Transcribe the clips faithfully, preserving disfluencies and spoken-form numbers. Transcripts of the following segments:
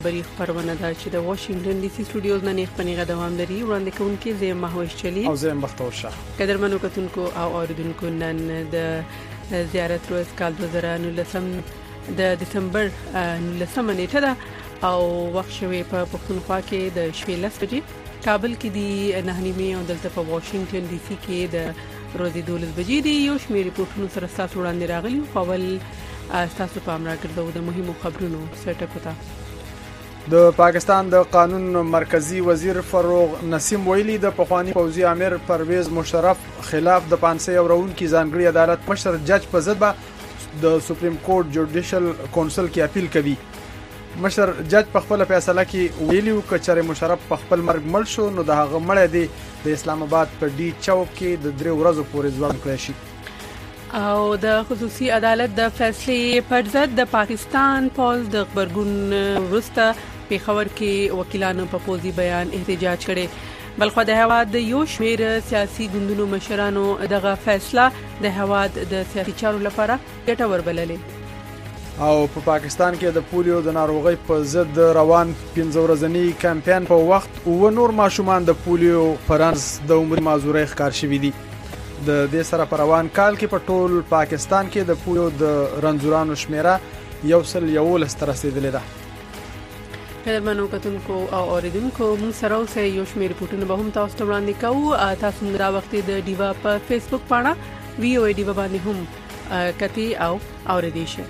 خبري خبرونه ده چې د واشنگټن ډي سي سټوډیوز نه نیغ پنیغه دوام لري وړاندې کوونکې زه مهوش چلی او زه مختور شاه قدرمنو کتونکو او اوریدونکو نن د زیارت روز کال دوه زره نولس د دسمبر نولسمه نیټه ده او وخت شوی په پښتونخوا کې د شپې لس بجې کابل کې دی نه نیمه او دلته په واشنگټن ډي سي کې د ورځې دولس بجې دی یو شمېر ریپورتونو سره تاسو وړاندې راغلي خپل تاسو په امر ګرځو د مهمو خبرونو سټ کوته د پاکستان د قانون مرکزی وزیر فاروق نسیم ویلي د پخوانی فوزي امیر پرویز مشرف خلاف د پانسي او رون کی ځانګړي عدالت مشر جج په ضد به د سپریم کورټ جوډیشل کونسل کې اپیل کوي. مشر جج په خپل فیصله کې ویلي و چې مشرف په خپل مرګ مړ شو نو د هغه مړ دی د اسلام آباد په ډي چوک کې د درې ورځې پورې ځوان کړی شي. او د خصوصي عدالت د فیصلې پر ضد د پاکستان پوز د خبرګون وروسته پیښور کې وکیلانو په پوزي بیان احتجاج کړي بلخو د هواد د یو شمیر سیاسي ګوندونو مشرانو دغه فیصله د هواد د سیاسي چارو لپاره ګټور بللې. او په پا پاکستان کې د پولیو د ناروغۍ په ضد روان پنځه ورځنی کمپاین په وخت او نور ماشومان د پولیو پرانس د عمر معذورۍ ښکار شوي دي. د دې سره په روان کال کې په ټول پاکستان کې د پولیو د رنځورانو شمیره یو سل یولس ته رسیدلې ده. قدرمنو کتونکو او اوریدونکو موږ سره اوسه یو شمېر ریپورتونه به هم تاسو ته وړاندې کوو. تاسو موږ دا وخت د ډیوا په فیسبوک پاڼه وی او ای ډیوا باندې هم کتی او اوریدئ شئ.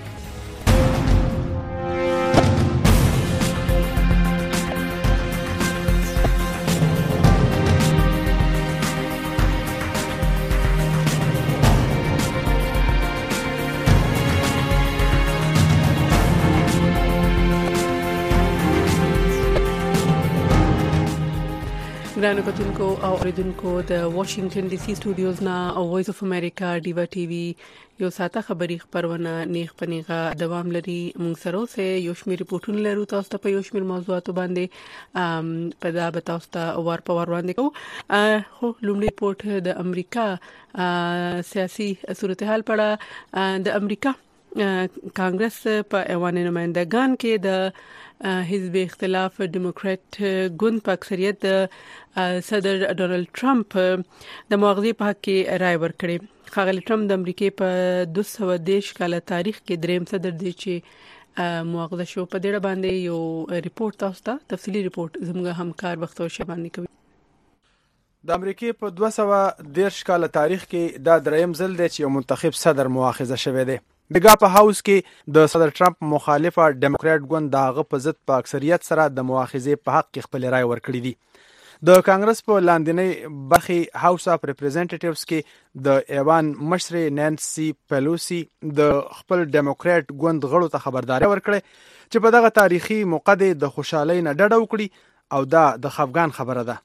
ګرانو کتونکو او اوریدونکو د واشنگټن ډي سي سټوډیوز نه او وایس اف امریکا ډیوا ټي وي یو ساته خبري خبرونه نیغ پنیغه دوام لري. موږ سره اوسه یو شمېر ریپورتونه لرو تاسو ته په یو شمېر موضوعاتو باندې په دا به تاسو ته ور په ور وړاندې کوو. خو لومړی ریپورت د امریکا سیاسي صورتحال پړه د امریکا کانګرس په ایوان نمائندگان کې د حزب اختلاف ډیموکرات ګوند په اکثریت د صدر ډونالد ټرمپ د مواخذې په حق کې رائے ورکړي. خاغلی ټرمپ د امریکای په دوه سوه دیرش کال تاریخ کې دریم صدر دی چې مواخذه شو. په دې باندې یو ریپورت تاسو ته تفصیلی ریپورت زموږ همکار بختور شبانی کوي. د امریکای په دوه سوه دیرش کال تاریخ کې دا دریم ځل دی چې یو منتخب صدر مواخذه شوی دی. د ګاپ هاوس کې د صدر ټرمپ مخالفه ډیموکرات ګوند دغه په ضد په اکثریت سره د مواخذې په حق کې خپل رائے ورکړي دي. د کانګرس په لاندنۍ برخه هاوس اف ریپرزنټیټیوز کې د ایوان مشر نانسی پیلوسی د خپل ډیموکرات ګوند غړو ته خبرداري ورکړه چې په دغه تاریخي موقع د خوشحالۍ نه ډډه وکړي او دا د خفګان خبره ده.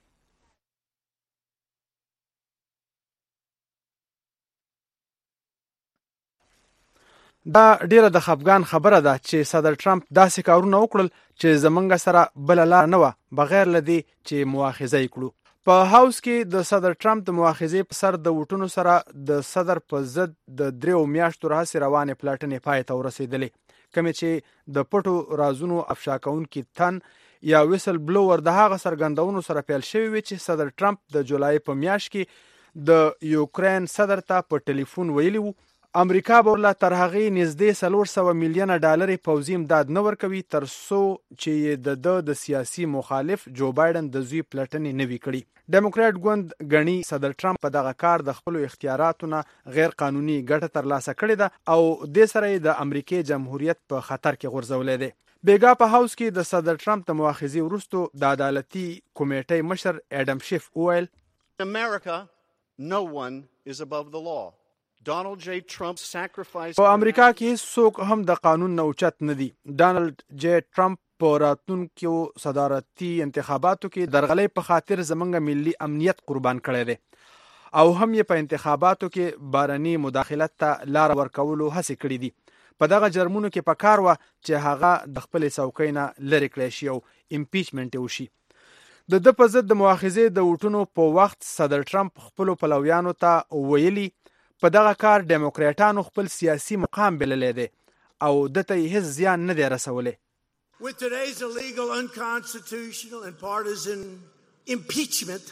دا ډیره د خفګان خبره ده چې صدر ټرمپ داسې کارونه وکړل چې زمونږ سره بل لار نه و بغیر لدی چې مواخذه کړو. په هاوس کې د صدر ټرمپ د مواخذې په سر د وټونو سره د صدر په ضد د دریو میاشتو راهیسې روانې پلاټنې پای ته ورسېدلې کومې چې د پټو رازونو افشا کوونکي تن یا ویسل بلوور د هغه څرګندونو سره پیل شوی و چې صدر ټرمپ د جولای په میاشت کې د یوکرين صدر ته په ټلیفون ویلی وو امریکا به ورله تر هغې نږدې څلور سوه میلیونه ډالرې پوځي امداد نه ورکوي تر څو چې د ده د سیاسي مخالف جو بایډن د زوی پلټنې نه وي کړي. ډیموکرات ګوند ګڼي صدر ټرمپ په دغه کار د خپلو اختیاراتو نه غیر قانوني ګټه ترلاسه کړې ده او دې سره یې د امریکای جمهوریت په خطر کې غورځولی دی. بیګا په هاوس کې د صدر ټرمپ د مواخذې وروستو د عدالتي کمیټې مشر اډم شیف وویل America, no one is above the law. Donald J. Trump sacrificed په امریکا کې څوک هم د قانون نه اوچت نه دي. ډانلډ جی ټرمپ په راتلونکو صدارتي انتخاباتو کې درغلۍ په خاطر زمونږ ملي امنیت قربان کړی دی او هم یې په انتخاباتو کې بارني مداخلت ته لار ورکولو هڅې کړې دي. په دغه جرمونو کې پکار و چې هغه د خپل څوکۍ نه لرې کړی شي او امپیچمنټ وشي. د د په ضد د مواخذې د وټونو په وخت صدر ټرمپ خپل پلویانو ته ویلي په دغه کار ډیموکراټانو خپل سیاسي مقام بللی دی او دته هیڅ زیان نه دی رسولی. with today's illegal, unconstitutional, and partisan impeachment,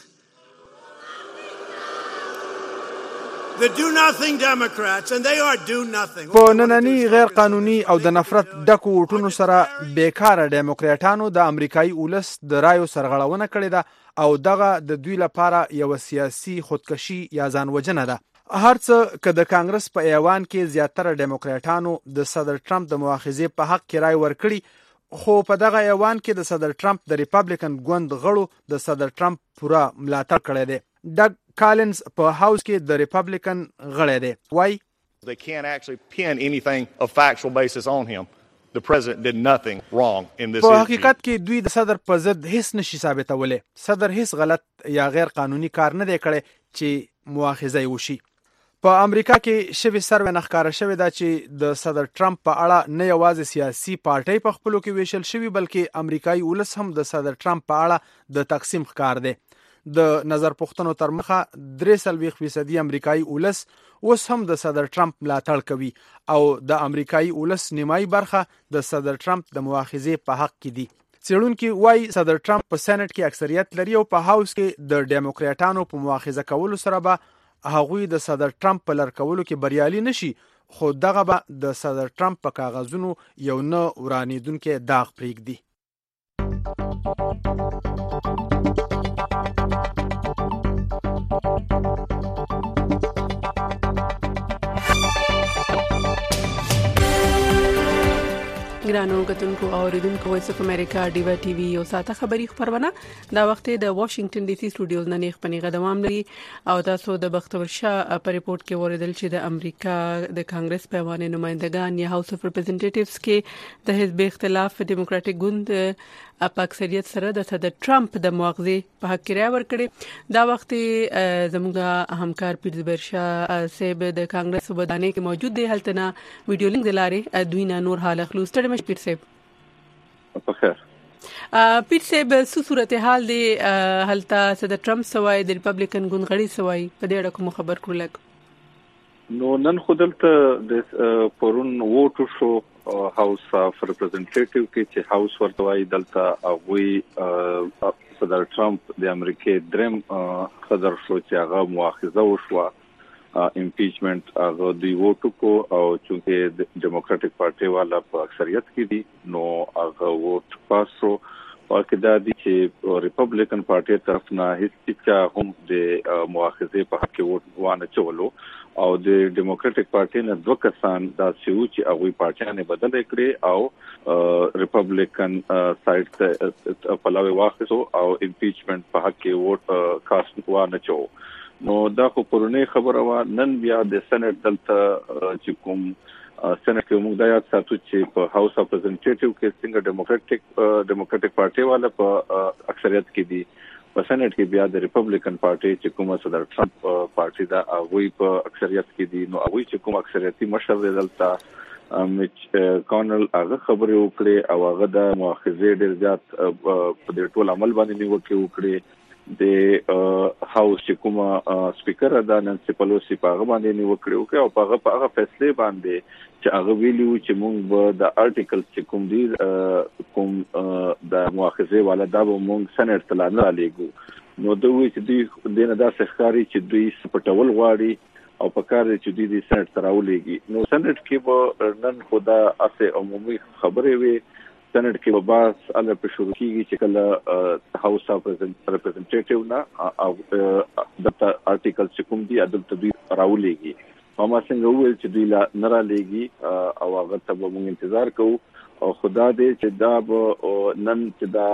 the do-nothing Democrats, and they are do-nothing. په نننی غیر قانوني او د نفرت ډکو وټونو سره بیکاره ډیموکراټانو د امریکایي ولس د رایو سرغړونه کړې ده او دغه د دوی لپاره یو سیاسي خودکشي یا ځان وژنه ده. هر څه که د کانګرس په ایوان کې زیاتره ډیموکراټانو د صدر ټرمپ د مؤاخذې په حق کې رای ورکړي، خو په دغه ایوان کې د صدر ټرمپ د ریپبلیکن ګوند غړو د صدر ټرمپ پوره ملاتړ کړی دی. ډګ کالنز په هاوس کې د ریپبلیکن غړی دی، وای They can't actually pin anything of factual basis on him. The president did nothing wrong in this issue. په حقیقت کې دوی د صدر په ضد هیڅ نشي ثابتولی. صدر هیڅ غلط یا غیر قانوني کار نه دی کړی چې مؤاخذه یې وشي. په امریکا کې شوی سروې نه ښکاره شوې ده چې د صدر ټرمپ په اړه نه یوازې سیاسي پارټۍ په خپلو کې ویشل شوي، بلکې امریکایي ولس هم د صدر ټرمپ په اړه د تقسیم ښکار دی. د نظر پوښتنو تر مخه درې څلوېښت فیصدي امریکایي ولس اوس هم د صدر ټرمپ ملاتړ کوي او د امریکایي ولس نیمایي برخه د صدر ټرمپ د مؤاخذې په حق کې دي. څېړونکي وایي صدر ټرمپ په سېنټ کې اکثریت لري او په هاوس کې د ډیموکراټانو په مؤاخذه کولو سره به هغوی د صدر ټرمپ په لر کولو کې بریالي نشي، خو دغه به د صدر ټرمپ په کاغذونو یو نه ورانېدونکی داغ پرېږدي. ګرانو کتونکو او اوریدونکو وایس اف امریکا ډیوا ټي وی یو ساته خبری خبرونه دا وخت د واشنگټن ډي سي سټوډیوز نه نیغ پنیغه دوام لري او تاسو د بختور شاه په ریپورت کې وریدل چې د امریکا د کانګرس په وانه نمائندگان یا هاوس اف ریپرزنټیټیوز کې د حزب اختلاف ډیموکراټک ګوند په اکثریت سره د صدر ټرمپ د مؤاخذې په حق کې رای ورکړي. دا وخت زموږ همکار پیټزبرګ شاه صاحب د کانګرس وبدانې کې موجود دی، هلته نه ویډیو لینک دلاره دوی نه نور حال خلوص تړم. پیر صاحب په خیر پیر صاحب سو صورتحال دی هلته صدر ټرمپ سوای د ریپبلیکن ګوند غړي سوای په دې اړه کوم خبر کړل؟ نو نن خو دلته د پرون ووټو شو هاوس اف ریپرزنټیټیو کې چې هاوس ورته وایي دلته هغوی صدر ټرمپ د امریکې دریم صدر شو چې هغه مؤاخذه وشوه امپیچمنت هغه دوی ووټو کو او چونکه ډیموکراټک پارټي والا په اکثریت کې دي نو هغه ووټ پاس شو. واکه دا دي چې ریپبلیکن پارټي طرف نه هیڅ چې هم د مؤاخذه په حق کې ووټ وانه چولو او د ډیموکراټک پارټي نه دوه کسان دا سیو چې هغه پارټیانه بدل کړي او ریپبلیکن سایډ ته پلاوي واخصو او امپیچمنت په حق کې ووټ کاست وانه چو. نو دا خو پرونی خبره وا. نن بیا د سېنات دلته چې کوم سېنات کې موږ دا یاد ساتو چې په هاوس اف ریپرزنټیټیو کې څنګه ډیموکراټک ډیموکراټک پارټي والا په اکثریت کې دي، په سېنات کې بیا د ریپبلیکن پارټي چې کومه صدر ټرمپ پارټي دا هغه په اکثریت کې دي. نو هغه چې کوم اکثریتي مشر دی دلته مچ کانل هغه خبرې وکړي او هغه د مؤاخذې ډېر زیات په دې ټول عمل باندې نیوکه وکړي. د هاوس چې کومه سپیکر دا نانسي پلوسی په هغه باندې نیوکه وکړي او په هغه په هغه فیصله باندې چې هغه ویلو چې موږ به د آرټیکل چې کوم دي کوم د مؤاخذې والا دا به موږ سېنات ته نه لېږو. نو دوی چې دوی دنه داسې ښکاري چې دوی سپټول غواړي او په کار چې دوی د سېنات ته راولېږي. نو سېنات کې به نن خدا اسه عمومي خبرې وي. سېنات کې به باز الله په شروع کېږي چې کله هاوس اف ریپرزنټیټیو نه او د آرټیکل چې کوم دي عدالت دوی راولېږي. ما څنګه وویل چې دوی لا نه راولېږي او هغه ته به موږ انتظار کوو او خدا دې چې دا به نن چې دا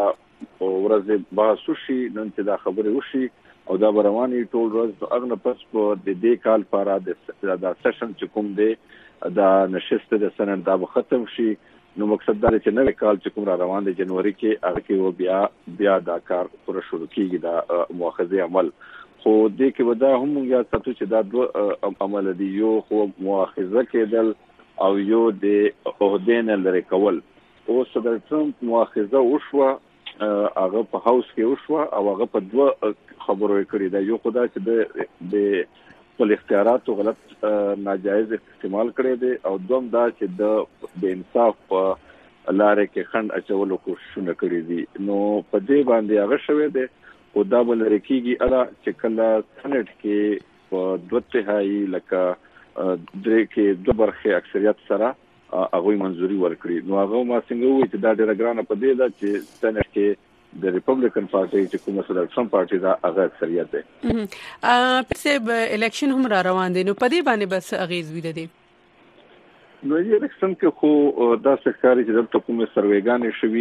ورځ بحث وشي، نن چې دا خبرې وشي او دا رواني ټول ورځ اغنه پس په د دې کال لپاره د سیشن چې کوم دی دا نشست د سېنات دا به ختم شي. نو مقصد دا چې نوې کال چې کوم را روان دی جنوري کې هغه کې بیا بیا دا کار پوره شروع کیږي دا مؤاخذه عمل. خو دې کې ودا هم یا ساتو چې دا دوه عمل دي، یو خو مؤاخذه کېدل او یو د عہدې لري کول. او صدر ټرمپ مؤاخذه وشوه هغه په هاوس کې وشوه او هغه په دوه خبرو کړی دا. یو خدای چې د خپل اختیارات غلط ناجایز استعمال کړي دي او دوم دا چې د انصاف په لارې کې خند اچولو کوششونه کړی دي. نو په دې باندې هغه شوه دی او دا بل رکیږي الا چې کله سنټ کې په دوه تهایی لکه درې کې دوه برخه اکثریت سره هغه منځوري ورکړي. نو هغه ما څنګه وایي چې دا ډېر ګرانه په دې ده چې سنټ کې د ریپبلیکن پارټي چې کومه صدر ټرمپ پارټي دا هغه اکثریت ده. ا پسې الیکشن هم را روان دي نو په دې باندې بس اغیز ویل دي. نو یې الیکشن کې خو دا سرکاري چې د کومه سروېګانې شوې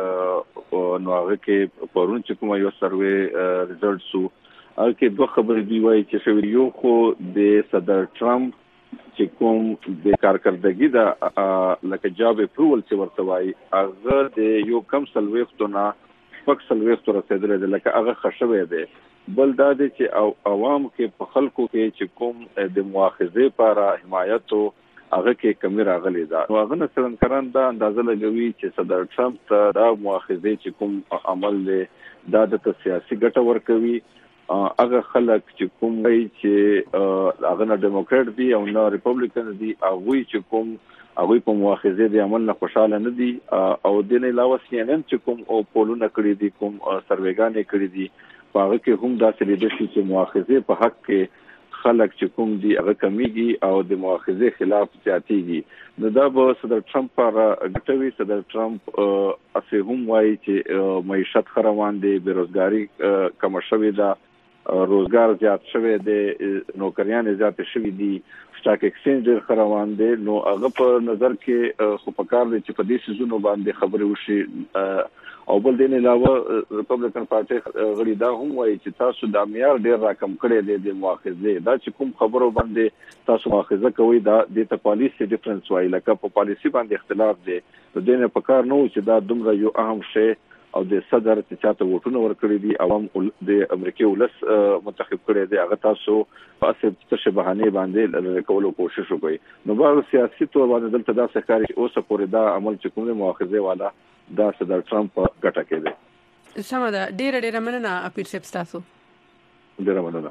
دي نو هغه کې پرون چې کومه یو سروې ریزلټ سو هغه کې دوه خبرې دی وایي چې شوی یو خو د صدر ټرمپ چې کوم د کارکردګي دا لکه جاب اپروول چې ورته وایي هغه د یو کم سلويختونه فکسل وختو رسیدل دي لکه هغه خشوي دي. بل دا دي چې او عوام کې په خلکو کې چې کوم د مؤاخذه لپاره حمایت او هغه کې کمی راغلي ده. نو هغه مثلا کران دا اندازه لګوي چې صدر ټرمپ ته دا مؤاخذه چې کوم عمل له دا د سیاسي ګټه ورکوي هغه خلک چې کوم وي چې هغه نه ډیموکرات دي او نه ریپبلیکن دي هغه چې کوم هغه په مؤاخذه دي عمل نه خوشاله نه دي او د نه علاوه سینن چې کوم او پولونه کړی دي کوم سروېګانې کړی دي هغه کې هم دا څه لیدل شي چې مؤاخذه په حق کې خلک چې کوم دي هغه کمیږي او د مؤاخذه خلاف زیاتېږي. نو دا به صدر ټرمپ پر ګټوي. صدر ټرمپ اسه هم وایي چې معیشت خروان دي بیروزګاری کم شوې ده روزګار زیات شوی دی نوکریان زیات شوی دي سٹاک ایکسچینج ډیر خروان دي. نو هغه په نظر کې خو په کار دي چې په دې سيزونو باندې خبرې وشي او بل دین علاوه ریپبلیکن پارټي غړي دا هم وایي چې تاسو د معیار ډیر راکم کړی دی د مؤاخذه دا چې کوم خبرو باندې تاسو مؤاخذه کوي دا د پالیسي ډیفرنس وایي لکه په پالیسي باندې اختلاف دی. د دې په کار نو چې دا دومره یو اهم شی او د صدر چې چاته ووټونه ورکړي دي عوام د امریکای ولس منتخب کړي دي هغه تاسو په اساس څه بهانه باندې لکولو کوشش وکړي. نو بل سیاسي تور باندې دلته دا سرکاري اوسه پورې دا عمل چې کومه مؤاخذه والا دا صدر ټرمپ ګټه کوي. سم ده ډیر ډیر مننه اپیر سپ تاسو. ډیر مننه.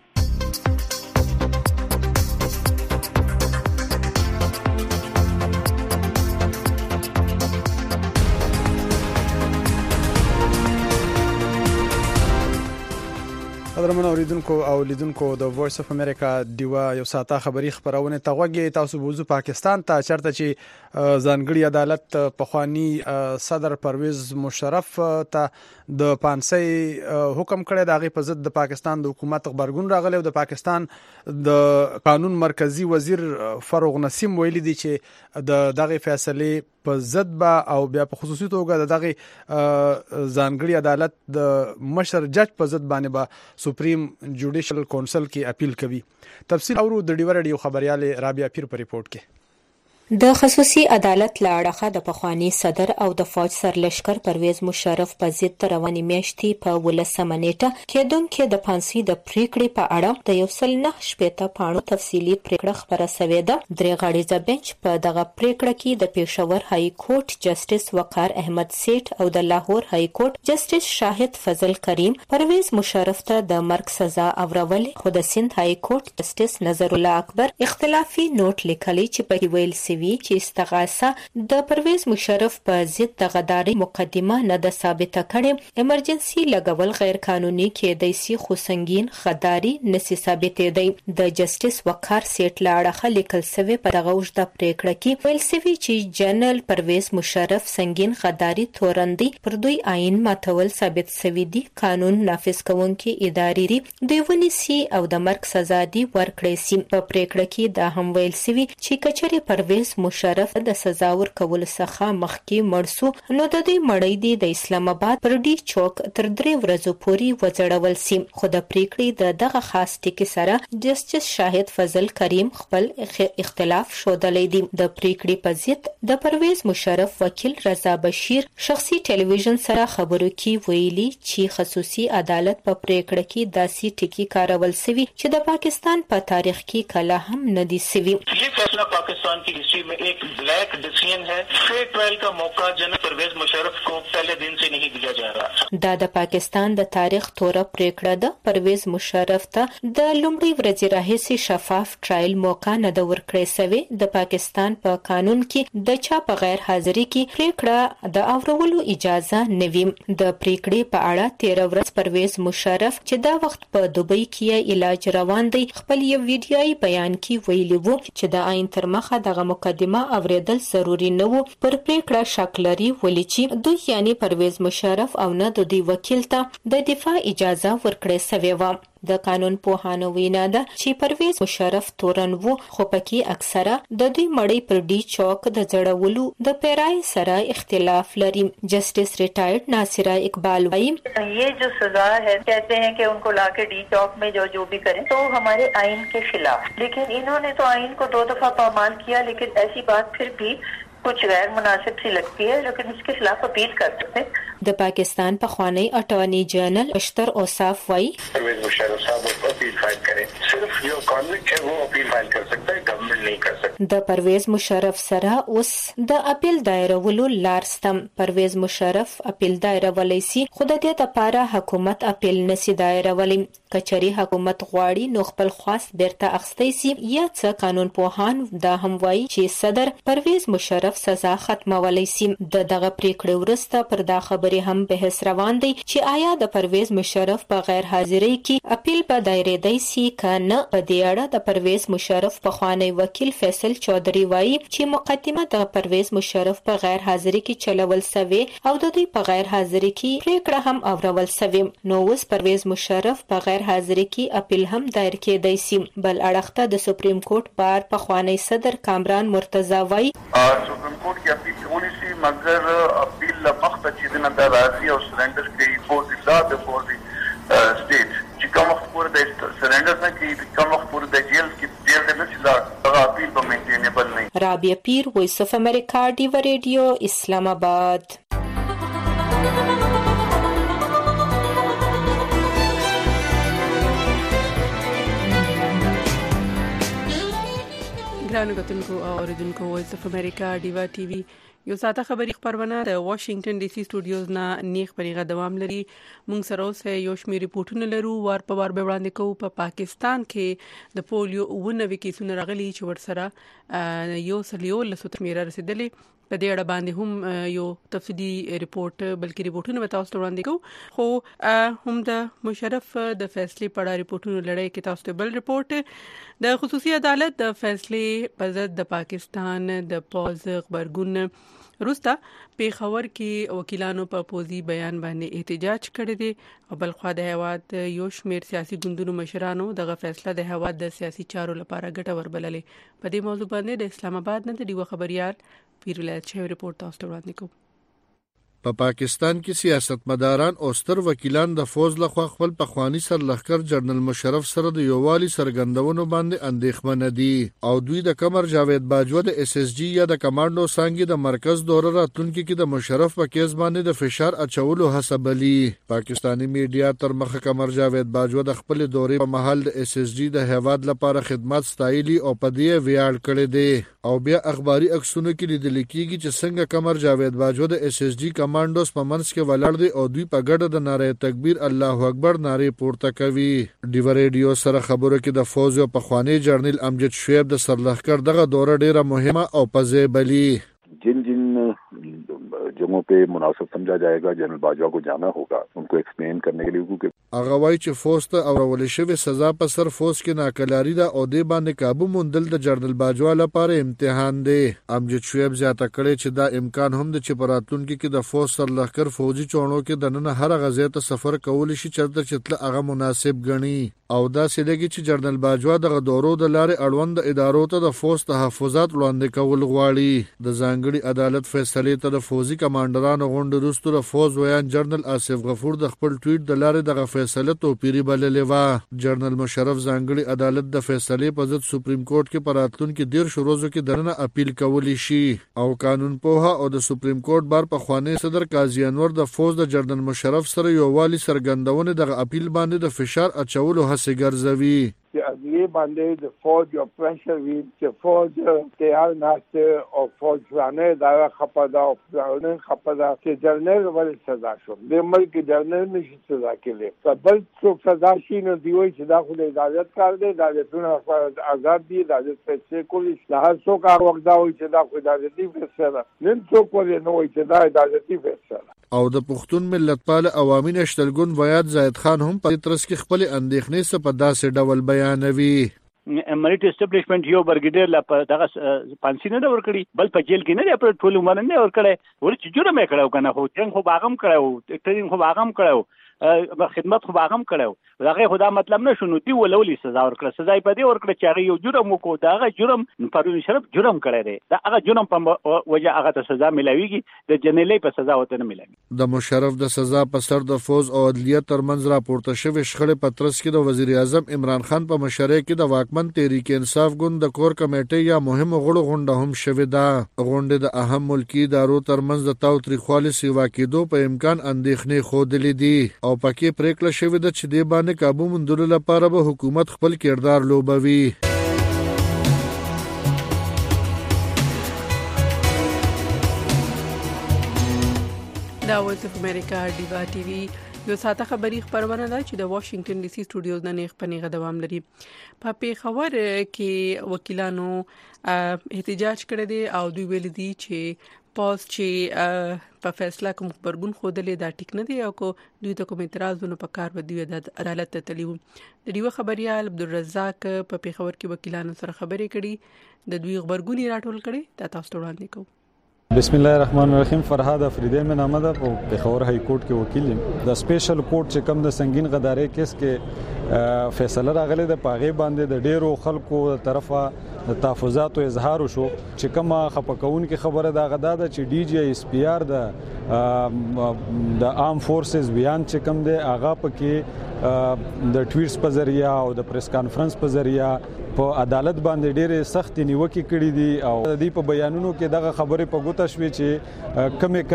قدرمن اوریدونکو او لیدونکو د وایس اف امریکا دیوا یو ساته خبری خبرونه تغوږی تاسو بوزو پاکستان ته چرته چې ځانګړي عدالت په خواني صدر پرویز مشرف ته د پانسي حکم کړی د غي په ضد د پاکستان د حکومت خبرګون راغلی او د پاکستان د قانون مرکزی وزیر فاروق نسیم ویلي دی چې د دغه فیصله په ضد با او بیا په خصوصي توګه د دغه ځانګړي عدالت د مشر جج په ضد باندې با سپریم جوډیشل کونسل کې اپیل کوي. تفصیل اورو د ډیور ریډیو خبريال رابعه پیر په ریپورت کې. د خصوصي عدالت لاړه د پخوانی صدر او د فوج سرلشکر پرویز مشرف په ضد رواني میاشتې په ولسمه نیټه کېدونکې د پانسي د پریکړې په اړه د یو سل نه شپېته پاڼو تفصیلي پریکړه خبره شوې ده. درې غاړیزه بنچ په دغه پریکړه کې د پېښور های کورټ جسټس وقار احمد سیټ او د لاهور های کورټ جسټس شاهد فضل کریم پرویز مشرف ته د مرګ سزا اورولې. خو د سند های کورټ جسټس نظر الله اکبر اختلافي نوٹ لیکلی چې په ویل سوي چې استغاثه د پرویز مشرف په ضد د غداري مقدمه نه د ثابته کړي ایمرجنسي لګول غیر قانوني کېدای شي خو سنگین غداري نسی ثابته دی. د جسټس وقار سیټ لاړه لیکل سوي په دغه وشته پریکړه کې ویل سوي چې جنرال پرویز مشرف سنگین غداري تورندي پر دوی آئین ماتول ثابت سوي دي قانون نافذ کوونکي ادارې دي دوی ونیسي او د مرګ سزا دي ورکړي سي. په پریکړه کې دا هم ویل سوي چې کچري پرویز مشرف د سزا ورکول څخه مخکې مرسو نو د دې مړی دی د اسلام آباد پر ډي چوک تر درې ورځې پورې وځړول سي. خو د پریکړې د دغه خاص ټکی سره جسټس شاهد فضل کریم خپل اختلاف شودلې دي. د پریکړې په ضد د پرویز مشرف وکیل رضا بشیر شخصي ټلویزیون سره خبرو کې ویلي چې خصوصي عدالت په پریکړه کې داسې ټکی کارول سوي چې د پاکستان په تاریخ کې کله هم نه دي سوي. یہ فیصلہ پاکستان کی ہسٹری میں ایک بلیک ڈیسیژن ہے. فیئر ٹرائل کا موقع جنرل پرویز مشرف کو پہلے دن سے نہیں دیا جا رہا. دا د پاکستان د تاریخ توره پریکړه ده. پرویز مشرف ته د لومړي ورځې راهیسې شفاف ټرایل موقع نه ده ورکړې سوې. د پاکستان په قانون کې د چا په غیر حاضري کې پریکړه د اورولو اجازه نه وي. د پریکړې په اړه تیر ورځ پرویز مشرف چې دا وخت په دوبۍ کې علاج روان دی خپل یو ویډیويي بیان کې ویلي وو چې د آئین تر مخه دغه مقدمه اوریدل ضروری نه وو. پر پریکړه شک لري ولې چې دوی یعنی پرویز مشرف او نه د دوی وکیل ته د دفاع اجازه ورکړې سوې وه. د قانون پوهانو وینا ده چې پرویز مشرف تورن وو خو پکې اکثره د دوی مړی پر ډي چوک د جړولو د پیرای سره اختلاف لري. جسټس ریټایرډ ناصرہ اقبال وايي یہ جو سزا ہے کہتے ہیں کہ ان کو لا کے ڈی چوک میں جو جو بھی کریں تو ہمارے آئین کے خلاف, لیکن انہوں نے تو آئین کو دو دفعہ پامال کیا, لیکن ایسی بات پھر بھی کچھ غیر مناسب سی لگتی ہے, لیکن اس کے خلاف اپیل کر سکتے ہیں. د پاکستان پخوانی اٹارنی جنرل اشتر اوصاف وايي پرویز مشرف صاحب اپیل فائل کریں, صرف جو کانوکٹ ہے وہ اپیل فائل کر سکتا ہے, گورنمنٹ نہیں کر سکتا. د پرویز مشرف سره اوس د اپیل دایرولو لار ستم. پرویز مشرف اپیل دایرولای سي خو د دې لپاره حکومت اپیل نسی دایرولای. کچري حکومت غواړي نو خپل خاص بیرته اخستای سي یا څه قانون پوهان دا هم وایي چې صدر پرویز مشرف سزا ختمولای سي. د دغه پریکړې وروسته پر دا خبرې هم بحث روان دی چې آیا د پرویز مشرف په غیر حاضرۍ کې اپیل په دایرېدای سي کنه. په دې اړه د پرویز مشرف پخوانی وکیل فیصل چودھری وایي چې مقدمه د پرویز مشرف په غیر حاضرۍ کې چلول سوې او د دوی په غیر حاضرۍ کې پریکړه هم اورول سوې. نو اوس پرویز مشرف په غیر حاضرۍ کې اپیل هم دایر کېدای سي. بل اړخته د سپریم کورټ بار پخوانی صدر کامران مرتضی وایي سپریم کورټ کې اپیل کولی شي, مګر اپیل لمخته چې دنه د راځي او سرندر کوي فور دی لا د فور دی سټیټ چې کوم وخت پورې د سرندر نه کوي, کوم وخت پورې د جیل کې جیل د نشي لا هغه اپیل به مینټینبل نه. رابعه پیر, وایس اف امریکا, ډیو ریډیو, اسلام آباد. ګرانو کتونکو او اوریدونکو وایس اف امریکا ډیوا ټي وي یو ساته خبری خبرونه د واشنگټن ډي سي سټوډیوز نه نیغ پرېغه دوام لري. موږ سره اوس یو شمېر ریپورتونه لرو. وار په وار به وړاندې کوو. په پا پاکستان کې د پولیو ونوي کیسونه راغلي چې ورسره یو سلیو لسو تمیره رسیدلې. په دې اړه باندې هم یو تفصیلی ریپورت بلکې ریپورتونه به تاسو ته وړاندې کوو. خو هم د مشرف د فیصلې په اړه ریپورتونه لړۍ کې تاسو ته بل ریپورت د خصوصي عدالت د فیصلې په ضد د پاکستان د پوز خبرګون روستا پیښور کې وکیلانو په پوزي بیان باندې احتجاج کړی دی او بل خو د هواد یو شمېر سیاسي ګوندونو مشرانو دغه فیصله د هواد د سیاسي چارو لپاره ګټور بللې. په دې موضوع باندې د اسلام آباد نه د ډیو خبريال پیر ولایت شوی ریپورت تاسو ته وړاندې کوم. په پا پاکستان کې سیاستمداران او ستر وکیلان د فوج لخوا خپل پخوانی سرلښکر جنرال مشرف سره د یووالي سرګندونو باندې اندېښمن دي او دوی د قمر جاوید باجوه د اس اس جی یا د کمانډو څنګه د مرکز دوره راتلونکو کې د مشرف په کیس باندې د فشار اچولو حسابلی. پاکستانی میډیا تر مخه قمر جاوید باجوه د خپل دورې په محل د اس اس جی د هواد لپاره خدمات ستایلی او په دې ویاړ کړی دی او بیا اخباري عکسونو کې لیدل کېږي چې څنګه قمر جاوید باجوه د اس اس جی کمانډوس په منځ کې ولاړ دي او دوی په ګډه د نعره تکبیر الله اکبر نعره پورته کوي. ډیو ریډیو سره خبرو کې د فوج او پخوانی جنرال امجد شعیب د سرلښکر دغه دوره ډیره مهمه او پزیبلی. जिन जिन जगहों पे मुनासिब समझा जाएगा जनरल बाजवा को जाना होगा उनको एक्सप्लेन करने के लिए, क्योंकि هغه وایي چې فوج ته اورول شوی سزا په سر فوج کې ناکلاری ده او د باندې قابو موندل د جنرال باجوا لپاره امتحان دی. امجد شعیب زیاته کړي چې دا امکان هم د چې پراتونکو کې د فوج سرلښکر فوجي چونو کې د نن هر غزې ته سفر کول شي چې چتل هغه مناسب ګڼي او دا سیدګي چې جنرال باجوا دغه دورو د لارې اړوند ادارو ته د فوج تحفظات وړاندې کول غواړي. د ځانګړي عدالت فیصله ته د فوجي کمانډرانو غونډه وروسته د فوج ویان جنرال آصف غفور د خپل ټویټ د لارې دغه فیصله توپیری بللې و. جنرال مشرف ځانګړي عدالت د فیصلې په ضد سپریم کورټ کې پراتلونکو ډیر شروزو کې درنه اپیل کولی شي او قانون پوها او د سپریم کورټ بار په خوانی صدر قاضي انور د فوج د جنرال مشرف سره یو والی سرګندونه د اپیل باندې د فشار اچولو هڅه ګرځوي. The عدلیې باندې د فوج او پرشر وی چې فوج تیار ناشته او فوج باندې دا خپدا او ځان خپدا چې جنرال ول سزا شو د ملک جنرال نشي سزا کېږي بل څوک سزا شي نو دی وایي چې دا خو د عدالت کار دی دا د ټول آزاد دي دا د فیصله کوي له هر څوک هغه وخت دا وایي چې دا خو د عدالتي فیصله نن څوک ولې نو وایي چې دا د عدالتي فیصله او د پښتون ملتپال عوامي نشتلګون ویاد زاید خان هم په ترڅ کې خپل اندېښنې څخه په داسې ډول بیانوي. امریټ اسټابلیشمنت یو برګیډر لا په دغه پانسي نه ورکړي بل په جیل کې نه پر ټول عمر نه ورکړي ورته جرم یې کړو کنه خو څنګه خو باغم کړو ټریننګ خو باغم کړو خدمت خو باغم کړو هغه خدا مطلب نه شنو دی ولولي سزا ورکړه سزا یې په دې ورکړه چې هغه یو جرم وکړو دا هغه جرم پرون شرف جرم کړی دی دا هغه جرم په وجه هغه ته سزا ملويږي د جنلې په سزا وته نه ملوي. د مشرف د سزا په سر د فوز او عدلیه ترمنځ راپورته شوی شخړې په ترڅ کې د وزیر اعظم عمران خان په مشرۍ کې د واکمن تحریک انصاف ګوند د کور کمیټې یا مهم غړو غونډه هم شوې ده. غونډه د اهم ملکی ادارو ترمنځ د تاوتریخوالي سیوا کېدو په امکان اندېښنې ښودلې دي او پکې پریکړه شوې ده چې د باندې کابو مندلو لپاره به حکومت خپل کردار لوبوي. دا وایس اف امریکا ډیوا ټي وي یو ساته خبری خبرونه ده چې د واشنگټن ډي سي سټوډیوز نه نیغ پنیغه دوام لري. په پیښور کې وکیلانو احتجاج کړی دی او دوی ویل دي چې پاس چې په فیصله کوم خبرګون خودلې دا ټیک نه دی او کو دوی ته کوم اعتراضونه په کار ودی د عدالت ته تلیو. د ډیو خبريال عبدالرزاق په پیښور کې وکیلانو سره خبرې کړي د دوی خبرګونی راټول کړي دا تاسو ته وړاندې کوم. بسم الله الرحمن الرحیم. فرهاد افریدی مې نامه ده او پیښور های کورټ کې وکیل یم. د سپیشل کورټ چې کوم د سنگین غدارې کیس کې فیصله راغله د پاغه باندې د ډیرو خلکو طرفه د تحفظاتو اظهار شو چې کومه خپکون کې خبره دا غدا ده چې ډي جی اس پی آر د د عام فورسز بیان چې کوم دی هغه پکې د ټویټس په ذریعہ او د پریس کانفرنس په ذریعہ په عدالت باندې ډېرې سخت نیوکې کړې دي او د دې په بیانونو کې دغه خبرې په ګوته شوې چې کمې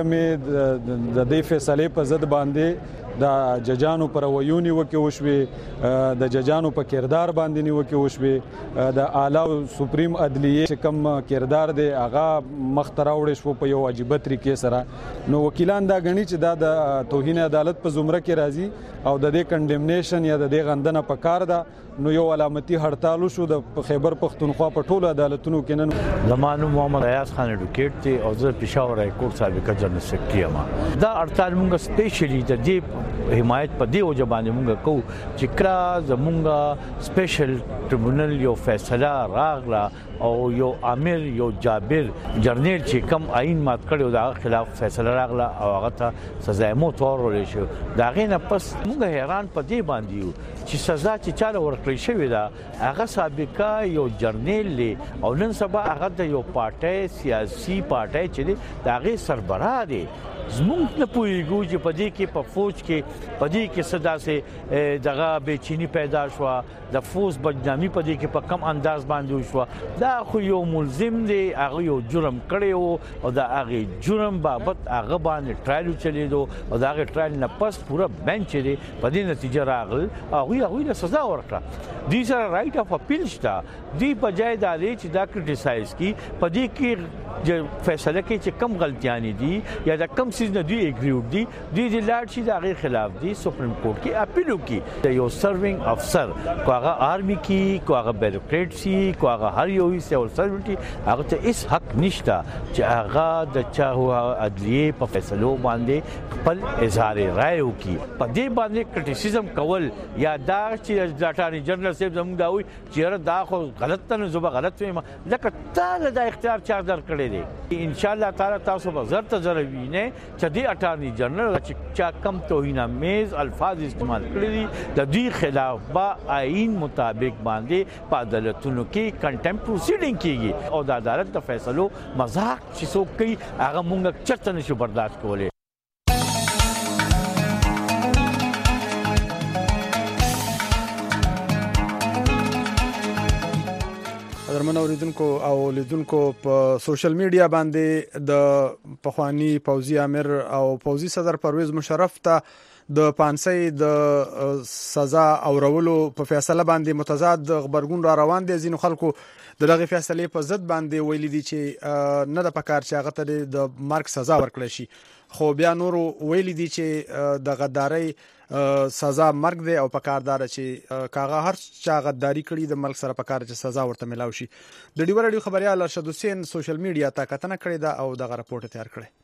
کمې د دې فیصلې په ضد باندې د ججانو پر ویونی وکي وشوي د ججانو په کردار باندې نیوکي وشوي د اعلی سپریم عدلیه چې کوم کردار دی هغه مختراوړ شو په یو عجیب طریقې سره. نو وکیلان دا غني چې دا د توهین عدالت په زمره کې راځي او د دې کنډمنیشن یا د دې غندنه په کار ده. نو یو علامتي هړتال شو د خیبر پختونخوا په ټولو عدالتونو کې نن زمانو محمد ایاز خان اډوکیټ دی او زه پېښور های کورټ سابقه جنرال سیکرټری یم. دا هړتال موږ سپیشلی د دې حمایت په دې وجه باندې موږ کوو چې کړه زمونږ سپیشل ټریبونل یو فیصله راغله او یو امیر یو جابر جرنیل چې کم آئین مات کړو دا خلاف فیصله راغله او هغه ته سزا موت ورول شو. دا غینه پس موږ حیران په دې باندې یو چې سزا چې چاله ورکړی شوی دا هغه سابقه یو جرنیل لی او نن سبا هغه د یو پارټي سیاسي پارټي چې دا غي سربراه دی. زمونږ نه پوهیږو چې په دې کې په فوج کې په دې کې صدا سه دغه بېچینی پیدا شو د فوج بدنامي په دې کې په کم انداز باندې شو. دا خو یو ملزم دی هغه یو جرم کړی او دا هغه جرم بابت هغه باندې ټرایل چلیدو او دا هغه ټرایل نه پس پورا بنچ دی په دې نتیجه راغل هغه هغه سزا ورکړه. دې سره رائټ اف اپیل شته دی په ځای د دې چې دا کریټیسایز کی په دې کې فیصله کې چې کم غلطیاں دي یا د کم سیز نه دی اګریوډ دي دی د لاړ شي د هغه خلاف دی سپریم کورټ کې اپیل وکړي. د یو سروینګ افسر کو هغه آرمی کې کو هغه بیروکریټ سي کو هغه هر یو سیول سروټي هغه ته هیڅ حق نشته چې هغه د چا هو عدلیه په فیصلو باندې خپل اظهار رائے وکړي. په دې باندې کریټیسیزم کول یا دا چې د اټارنی جنرال صاحب زموږ دا وي چې دا خو غلط نه زوبه غلط وي لکه تا د اختیار چا در کړی دی. ان شاء الله تعالی تاسو به زر ته زر وینئ چې د اټارنی جنرال چې چا کم توهینامیز الفاظ استعمال کړی دي د دې خلاف با آئین مطابق باندې په عدالتونو کې کنټمپټ پروسیډینګ کیږي او د عدالت د فیصلو مذاق چې څوک کوي هغه مونږ چرته نشو برداشت کولای. درمن اوریدونکو او لیدونکو په سوشل میډیا باندې د پخوانی پوځي امیر او پوځي صدر پرویز مشرف ته د پانسۍ د سزا اورولو په فیصله باندې متضاد خبرګون را روان دي. ځینو خلکو د دغه فیصلې په ضد باندې ویلي دي چې نه د پکار چې هغه ته د مرګ سزا ورکړل شي، خو بیا نور ویلي دي چې د غدارۍ سزا مرګ دی او پکاردار چې کاغه هر چا غداری کړي د مرګ سره پکار چې سزا ورته ملاوي شي. د ډیور رادیو خبريال ارشد حسین سوشل میډیا ته کتنه کړې ده او دغه راپورټ تیار کړی.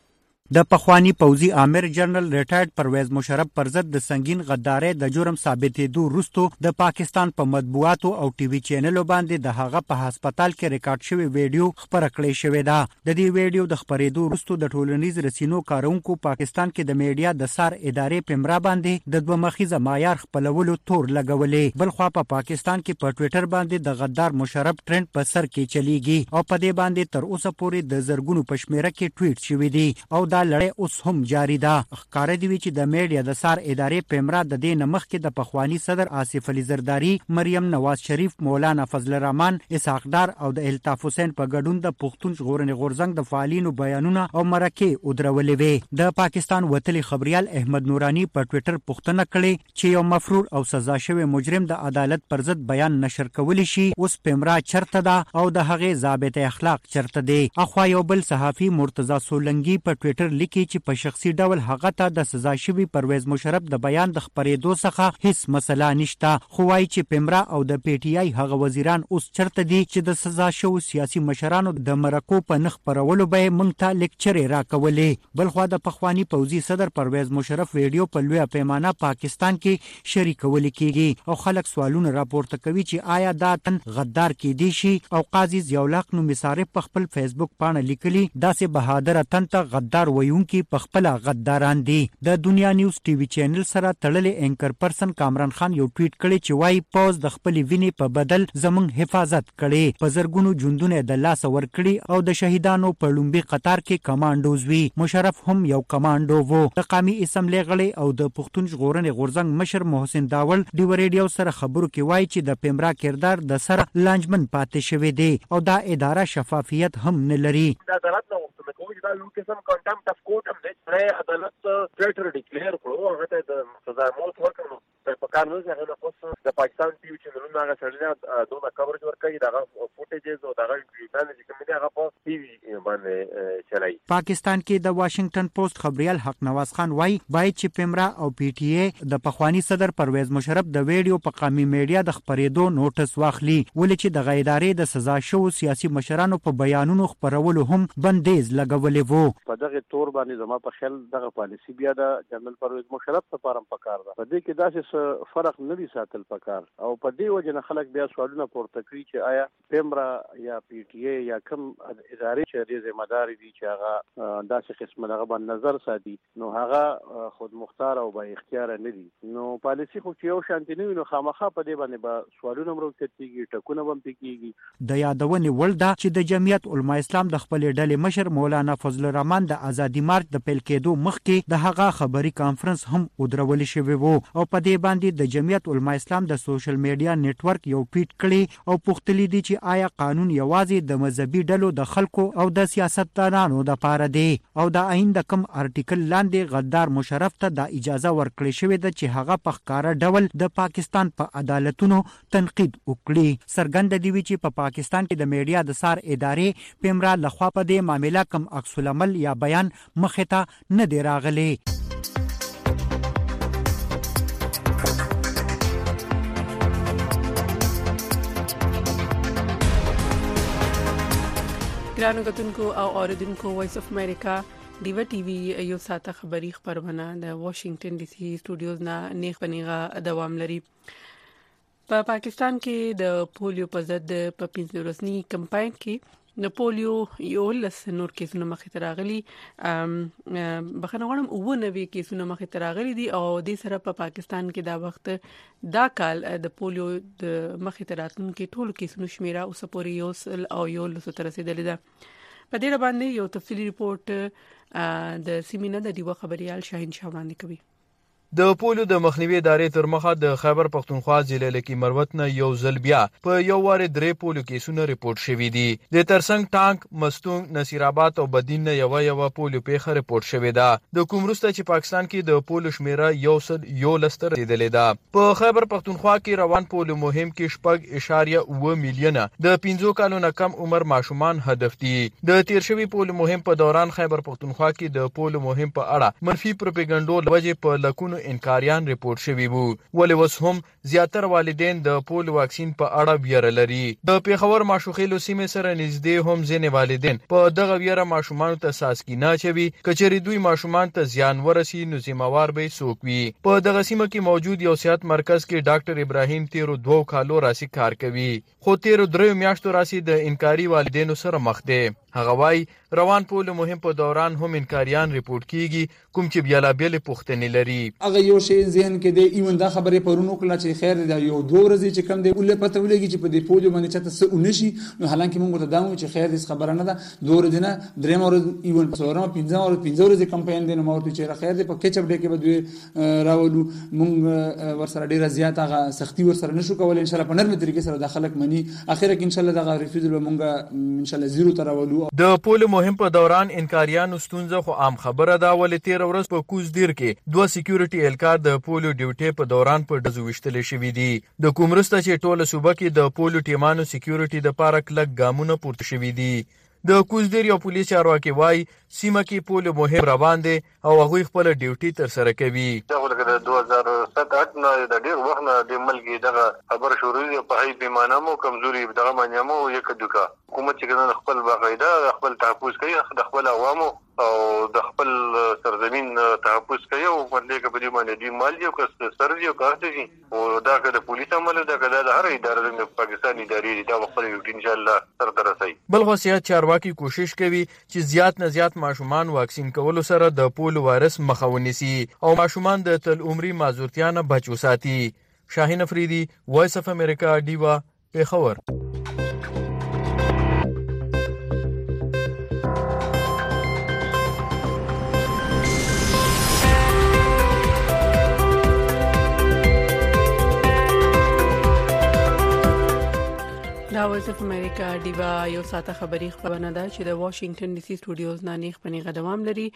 د پخوانی پوځي امیر جنرال ریټایرډ پرویز مشرف پر ضد د سنگین غدارۍ د جرم ثابتېدو وروسته د پاکستان په مطبوعاتو او ټي وي چینلو باندې د هغه په هسپتال کې ریکارډ شوی ویډیو خبره کړې شوې ده. د دې ویډیو د خبرېدو وروسته د ټولنیز رسنیو کارونکو پاکستان کې د میډیا د سار ادارې پمرا باندې د دوه مخیزه معیار خپلولو تور لګولې. بل خو په پاکستان کې په ټوئیټر باندې د غدار مشرف ټرند په سر کې چلیږي او په دې باندې تر اوسه پورې د زرګونو پښمیره کې ټویټ شوی دی او دا لړۍ اوس هم جاری ده. ښکار دی چې د میډیا د سار ادارې پمرا د دې نمخ کې د پخوانی صدر آصف علي زرداری، مریم نواز شریف، مولانا فضل الرحمن، اسحاق ډار او د الطاف حسین په ګډون د پښتون ژغورنې غورځنګ د فعالینو بیانونه او مرکې ودرولې وې. د پاکستان وتلي خبريال احمد نورانی په ټوئیټر پوښتنه کړې چې یو مفرور او سزا شوی مجرم د عدالت پر ضد بیان نشر کولی شي، اوس پمرا چرته ده او د هغې ضابطه اخلاق چرته دی. اخوا یو بل صحافي مرتضی سولنګي په ټوئیټر لیکي چې په شخصي ډول هغه ته د سزا شوی پرویز مشرف د بیان د خبرېدو څخه هیڅ مسله نشته، خو وايي چې پمرا او د پی ټی آی هغه وزیران اوس چرته دي چې د سزا شو سیاسي مشرانو د مرکو په نخ پرولو به موږ ته لیکچرې راکولې. بل خو د پخوانی پوځي صدر پرویز مشرف ویډیو په لوی پیمانه پاکستان کې شریکول کیږي او خلک سوالونه راپورته کوي چې آیا دا تن غدار کې دی شي. او قاضي ضیاءالحق نو مصارف په خپل فیسبوک باندې لیکلي داسې بهادر تن ته غدار وایونکي په خپل غداران دي. د دنیا نیوز ټي وي چینل سره تړلې انکر پرسن کامران خان یو ټویټ کړی چې وايي پوز د خپل وینې په بدل زمونږ حفاظت کړي، په زرګونو ژوندونه د لاس ور کړي او د شهیدانو په لومبي قطار کې کمانډوز وی. مشرف هم یو کمانډو وو. د قومي اسمبلی غړي او د پښتون ژغورنې غورځنګ مشر محسن داول ډیور ریډیو سره خبرو کې وايي چې د پمرا کردار د سره لانجمن پاتې شوی دی او دا اداره شفافیت هم نه لري. دا عدالت نو څه کوي دا یو قسم کنټمپټ اف کورټ هم دی. عدالت ټریټر ډیکلیئر کړو هغه ته د سزا موت ورکړو. په کار نه ځه هغه پوس د پاکستان ټي وي چینلونو هغه سړی دوه کورج ورکړي دا فوټیجز او دا انټرویوونه چې کوم دي هغه په ټي وي باندې چلای. پاکستان کې د واشنگټن پوسټ خبريال حق نواز خان وايي باید چې پمرا او پی ټی ای د پخوانی صدر پرویز مشرف د ویډیو په قومي میډیا د خبرېدو نوټس واخلي، ولې چې د غیدارې د سزا شو سیاسي مشرانو په بیانونو خبرولو هم بندیز لګولې وو. په دغه تور باندې زما په خیال دغه پالیسی بیا د جنرال پرویز مشرف لپاره پکار ده. په دې کې داسې فرق نه دی ساتل پکار او په دې وجه نه خلک بیا سوالونه پورته کوي چې آیا پمرا یا پی ټی ای یا کوم ادارې چې د ذمہ دار دي چې هغه داسې قسمه دغه باندې نظر ساتي نو هغه خود مختار او با اختیار نه دي. نو پالیسی خو چې یو شانتي نه وي نو خامخا په دې باندې به سوالونه مروکتيږي، ټکونه هم پکېږي. د یادونې ول ده چې د جمعیت علما اسلام د خپل ډلې مشر مولانا فضل الرحمن د ازادي مارچ د پیل کېدو مخکې د هغه خبري کانفرنس هم ودرول شوی وو او په دې باندې د جمعیت علما اسلام د سوشل میډیا نیټورک یو ټویټ کړي او پوښتلي دي چې آیا قانون یوازې د مذهبي ډلو د خلکو او د سیاستدانانو لپاره دی او د آئین د کم ارټیکل لاندې غدار مشرف ته د اجازه ورکړې شوې ده چې هغه په ښکارا ډول د پاکستان په عدالتونو تنقید وکړي. څرګنده دی چې په پاکستان کې د میډیا د سار ادارې پمرا لخوا په دې معاملې کم عکس العمل یا بیان مخه ته نه دی راغلی. ګرانو کتونکو او اوریدونکو وایس اف امریکا ډیوا ټي وي یو ساته خبری خبرونه د واشنگټن ډي سي سټوډیوز نه نیغ پنیغه دوام لري. په پا پاکستان کې د پولیو په ضد په پنځه ورځنی کمپاین کې د پولیو یو لس نور کیسونه مخې ته راغلي. بخنه غواړم اوه نوي کیسونه مخې ته راغلي دي او د سره په پاکستان کې دا وخت دا کال د پولیو د مخې ته راتلونکي ټول کیسونو شمیره اوس پورې یو سل او یو لس تر رسیدلې ده. په دې باندې یو تفصیلی ریپورت د سیمینه د دیوه خبريال شاهین شاه باندې کوي. د پولیو د مخنیوي ادارې تر مخه د خیبر پختونخوا ضلع لکی مروت نه یو ځل بیا په یو واره درې پولیو کیسونه ریپورت شوي دي. د ترڅنګ ټانک، مستونګ، نصیرآباد او بدین نه یو یو پولیو پیښه ریپورت شوې ده. د کوم وروسته چې پاکستان کې د پولیو شمیره یو سل یو لستر رسیدلې ده. په خیبر پختونخوا کې روان پولیو مهم کې شپږ اشاریه اوه میلیونه د پنځو کالو نه کم عمر ماشومان هدف دي. د تیر شوي پولیو مهم په دوران خیبر پختونخوا کې د پولیو مهم په اړه منفي پروپاګاندا لوجه په لکونو انکاریان ریپورت شوي وو. ولې اوس هم زیاتره والدین د پولیو واکسین په اړه ویره لري. د پیښور ماشوخیلو سیمې سره نږدې هم ځینې والدین په دغه ویره ماشومان ته ساسکینه چوي کچري دوی ماشومان ته زیان ورسي نو ذمہوار به څوک وي. په دغه سیمه کې موجود یو صحت مرکز کې ډاکټر ابراهیم تیرو دوه کالو راسي کار کوي، خو تیرو درې میاشتو راسي د انکاري والدینو سره مخ دی. هغه وايي روان پولیو مهم په دوران هم انکاریان ریپورت کیږي کوم چې بیا لا بیل پوښتنې لري. هغه یو شی ذهن کې دی ایون دا خبرې پرونو کله چې خیر دی یو دوه ورځې چې کم دی ولې پته ولګي چې په دې پولیو باندې چاته څه ونشي، نو حالانکه موږ ته دا وایو چې خیر دې خبره نه ده، دوه ورځې نه درې ورځې ایون څلورم پنځم ورځې پنځه ورځې کمپاین دی نو مورته چې خیر دې په کچپ ډې کې به دوی راولو. موږ ورسره ډیره زیات هغه سختی ورسره نشو کولای، ان شاء الله په نرمه طریقې سره د خلک مني اخر کې ان شاء الله دغه ریفیوزل به موږ ان شاء الله زیرو ته راولو. د پولیو مهم په دوران انکاریانو ستونزه خو عام خبره ده، ولې تیر ورځ په کوز دیر کې دوه سکیورټي اهلکار د پولیو ډیوټي په دوران په ډزو وشتل شوی دي. د کومرسته چې ټوله صوبه کې د پولیو ټیمانو سکیورټي د پاره کلک ګامونه پورته شوی دي. د کوزدیر یو پولیس چارواکي وایي سیمه کې پولیو مهم روان دي او هغوی خپل ډیوټي تر سره کوي. د دوه هزار سات اټ نه د ډیر وخت نه د ملګری دغه خبر شروع دي په هي پیمانه مو کمزوري دغه باندې مو یک دوکا حکومت چې خپل باقاعده خپل تحفظ کوي د خپل عوامو او د خپل سرزمین تحفظ کوي او باندې کې په باندې دی مال یو کس سر دی او کار دي او دا که د پولیس عمل دا که د هر ادارې د پاکستاني ادارې دا خپل ان شاء الله سر درسي. بل خو سیاست چارواکي کوشش کوي چې زیات نه زیات ماشومان واکسین کولو سره د پولیو وایرس مخه ونیسي او ماشومان د تل عمري معذورتیا نه بچ وساتي. شاهین افریدي، وایس اف امریکا، ډیوا، پیښور. دا وایس اف امریکا ډیوا یو ساته خبري خبرونه ده چې د واشنگټن ډي سي سټوډیوز نه نیخ پنیغه دوام لري.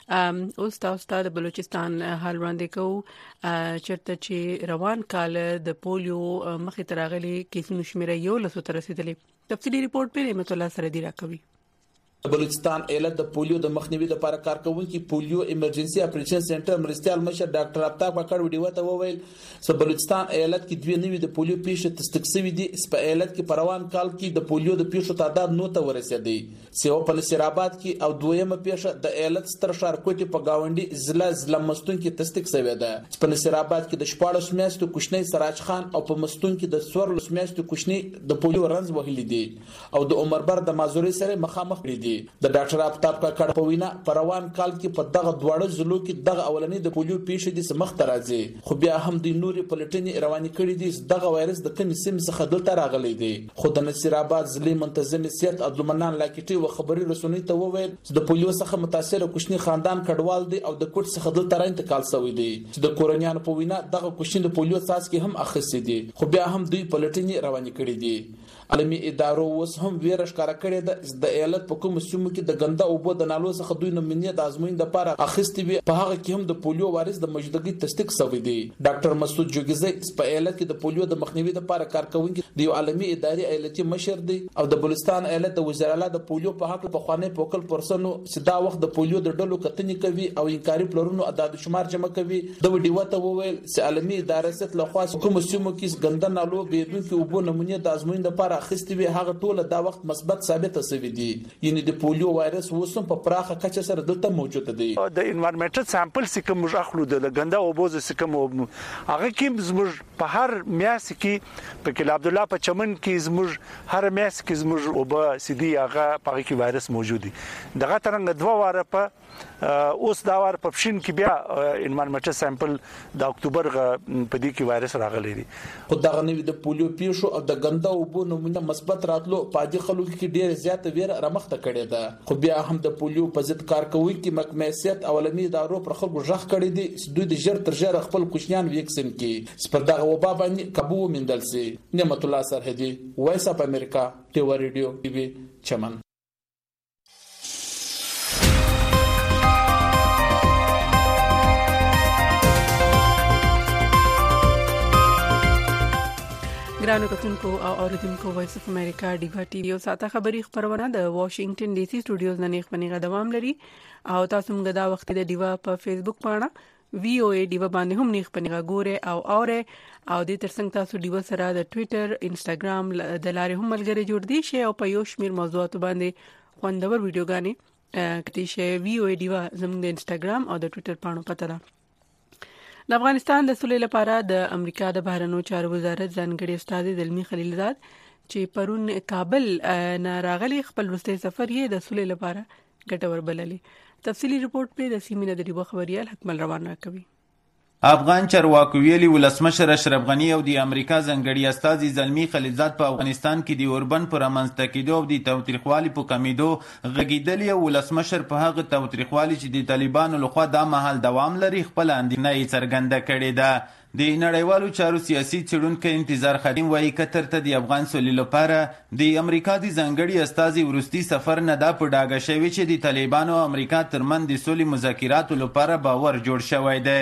اوس تاسو ته د بلوچستان حال وړاندې کوو چرته چې روان کال د پولیو مخې ترغلي کیسونو شمیره یو لسو تر رسیدلې. تفصیلی ریپورت په رحمت الله سره دی راکوي. بلوچستان ایالت د پولیو د مخنیوي لپاره کار کوونکي پولیو ایمرجنسي اپریشن سنټر مرستيال مشر ډاکټر افتاب کاکړ ویډیو ته وویل چې بلوچستان ایالت کې دوه نوي د پولیو پیښې تصدیق شوې دي. په ایالت کې پروان کال کې د پولیو د پیښو تعداد نو ته ورسېدی. سیو په نصیرآباد کې او دویمه پیښه د ایالت ستر ښار کوټي په گاونډي ضلع زلمستون کې تصدیق شوې ده. په نصیرآباد کې د شپاړس میاشتو کوشنی سراج خان او په مستون کې د څوارلس میاشتو کوشنی د پولیو رنز وهلي دي او د عمربر د مازوري سره مخامخ دي. د ډاکټر افتاب کاکړ په وینا پروان کال کې په دغه دواړو ضلعو کې دغه اولنی د پولیو پیښې د سمخ ترازي، خو بیا هم د نوري پلټنې روانې کړې دي دغه وایرس د کوم سیم څخه دلته راغلی دی. خو د نصیرآباد ضلع منتظم سیاست عبدالمنان لاکټي و خبري رسونی ته وویل چې د پولیو څخه متاثر کوشنی خاندان کډوال دي او د کوټ څخه دلته را انتقال شوی دی چې د کورنیانو په وینا دغه کوشنی د پولیو څاڅکي هم اخیستي دي، خو بیا هم دوی پلټنې روانې کړې دي. عالمي ادارو اوس هم ویره ښکارا کړې ده د ایالت په کوم سیمو کې د ګنده اوبو د نالو څخه دوی نمونه د ازموین د لپاره اخیستي وي. په هغه کې هم د پولیو وایرس د موجودګۍ تصدیق شوی دی. ډاکټر مسعود جوګیزی په ایالت کې د پولیو د مخنیوي لپاره کار کوونکی د یو عالمي ادارې ایالتي مشر دی او د بلوچستان ایالت د وزیر اعلی د پولیو په حق په خوانې پوکل پرسنو چې دا وخت د پولیو د ډلو کتنې کوي او انکاري پلرونو عدد شمار جمع کوي. د وډیو ته وویل چې عالمي ادارې ست له خاص کوم سیمو کې ګنده نالو بيدونکو اوبو نمونه د ازموین لپاره اخیستي وي هغه ټول دا وخت مثبت ثابت شوی دی. یعنی د پولیو وایرس وسم په پراخه کچه سره دلته موجود دی. د انوایرنمنټل سامپل چې کوم اخلو د ګنده اوبو چې کوم هغه کې زموږ په هر میاس کې په کله عبد الله په چمن کې زموږ هر میاس کې زموږ اوبه سدي هغه په کې وایرس موجود دی. دغه ترنګ دوه واره په اوس دا وار په پښین کې بیا انوایرنمنټل سیمپل د اکتوبر په دې کې وایرس راغلی دی. خو دا غنوي د پولیو پیښو او د ګنده اوبو نمونه مثبت راتلو په دې خلکو کې ډېر زیات ویره رامخته کړې ده. خو بیا هم د پولیو په ضد کار کوي کې مکمسیت اولنی دارو پر خلکو ژغ کړی دي چې دوی د ژر تر ژره خپل کوچنیان ویکسین کې سپر دغه وبا باندې قابو مندل سي. نعمت الله سرحدي، وایس اپ امریکا، ټیو ریډیو ټي وي چمن. ګرانو کتونکو او اوریدونکو وایس اف امریکا ډیوا ټي وی او ساته خبري خبرونه د واشنگټن ډي سي سټوډیوز نه نیخ پنیغه دوام لري او تاسو موږ دا وخت د ډیوا په فیسبوک باندې وی او ای ډیوا باندې هم نیخ پنیغه ګوره او اوره او د ترڅنګ تاسو ډیوا سره د ټوئیټر انستګرام د لارې هم ملګری جوړ دي شي او په یو شمیر موضوعات باندې خوندور ویډیوګانې کتي شي. وی او ای ډیوا زموږ د انستګرام او د ټوئیټر باندې پته ده. د افغانستان د سولې لپاره د امریکا د بهرنیو چارو وزارت ځانګړي استاد زلمی خلیلزاد چې پرون کابل نه راغلي خپل وروستي سفر یې د سولې لپاره ګټور بللی. تفصیلی رپورت په د سیمینه د ډیبو خبريال حکمل روانه کوي. افغان چارواکو ویلي ولسمشر اشرف غنی او د امریکا ځانګړي استازي زلمی خلیلزاد په افغانستان کې د اوربن پر منځته کېدو او د تاوتریخوالي په کمیدو غږیدلی او ولسمشر په هغه تاوتریخوالي چې د طالبانو لخوا د مهال دوام لري خپل اندېښنه یې څرګنده کړې ده. د نړیوالو چارو سیاسي څېړونکی انتظار خادم وایي کتر ته د افغان سولې لپاره د امریکا د ځانګړي استازي وروستي سفر نه دا په ډاګه شوي چې د طالبانو او امریکا ترمنځ د سولې مذاکراتو لپاره باور جوړ شوی دی.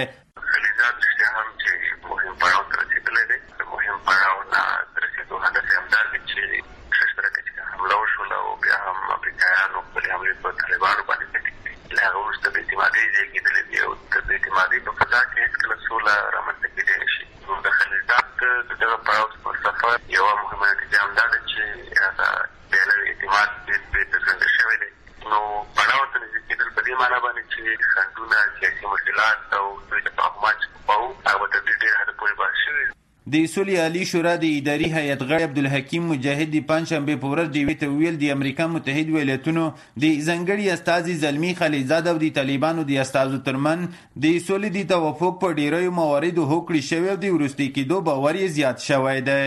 د سولې عالی شورا د اداري هیئت غړي عبدالحکیم مجاهد د پنځشنبه په ورځ ډیوي ته ویل د امریکا متحد ایالاتونو د ځانګړي استازي زلمی خلیلزاد او د طالبانو د استازو ترمن د سولې د توافق په ډیرو مواردو هوکړې شوی او د وروستي کېدو باور یې زیات شوی دی.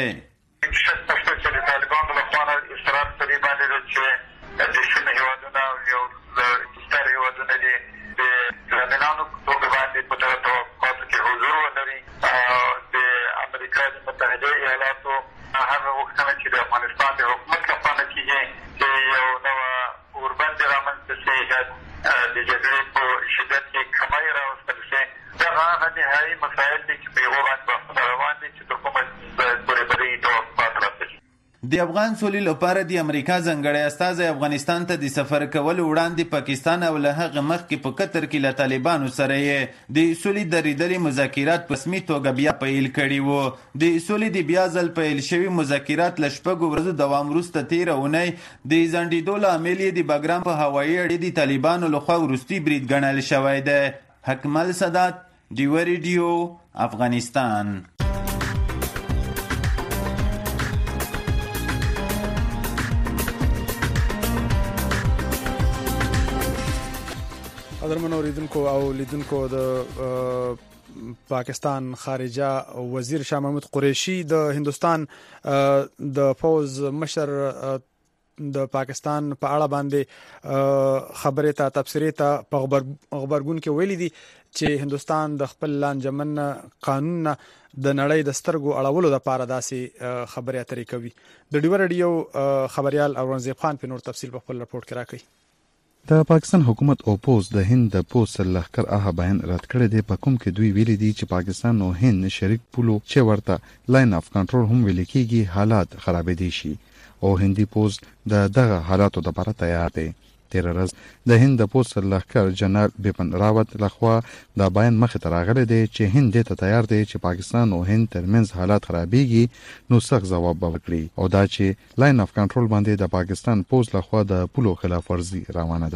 د افغان سولې لپاره د امریکا ځانګړي استازي افغانستان ته د سفر کول وړاندې پاکستان او له هغه مخکې په قطر کې له طالبانو سره یې د سولې درېدلې مذاکرات په رسمي توګه بیا پیل کړي وو. د سولې د بیا ځل پیل شوي مذاکرات له شپږو ورځو دوام وروسته تېره اونۍ د ځنډېدو له امله یې د بګرام په هوایي اډې د طالبانو لخوا وروستي برید ګڼل شوی دی. حکمل سادات، ډیوا ریډیو، افغانستان. قدرمن اوریدونکو او لیدونکو د پاکستان خارجه وزیر شاه محمود قریشي د هندستان د فوز مشر د پاکستان په اړه باندې خبره ته تبصره ته په خبرګون کې ویلي دي چې هندستان د خپل لانجمن قانون د نړۍ د سترګو اړولو لپاره داسې خبرې اترې کوي. د ډیوا ریډیو خبريال اورنګزیب خان په نور تفصیل په خپل رپورت کې راکړي. د پاکستان حکومت او پوز د هند د پوز لخر هغه بیان رد کړی دی په کوم کې دوی ویلي دي چې پاکستان او هند شریک پولو چې ورته لاین اف کنټرول هم ویل کېږي حالات خراب دي شي او هندي پوز د دغه حالاتو لپاره تیار دی. تیر ورځ د هند د پوز لخر جنرال بیپن راوت لخوا دا بیان مخ ته راغلی دی چې هند ته تیار دی چې پاکستان او هند ترمنځ حالات خرابېږي نو سخت ځواب ورکړي او دا چې لاین اف کنټرول باندې د پاکستان پوز لخوا د پولو خلاف ورزي روانه ده.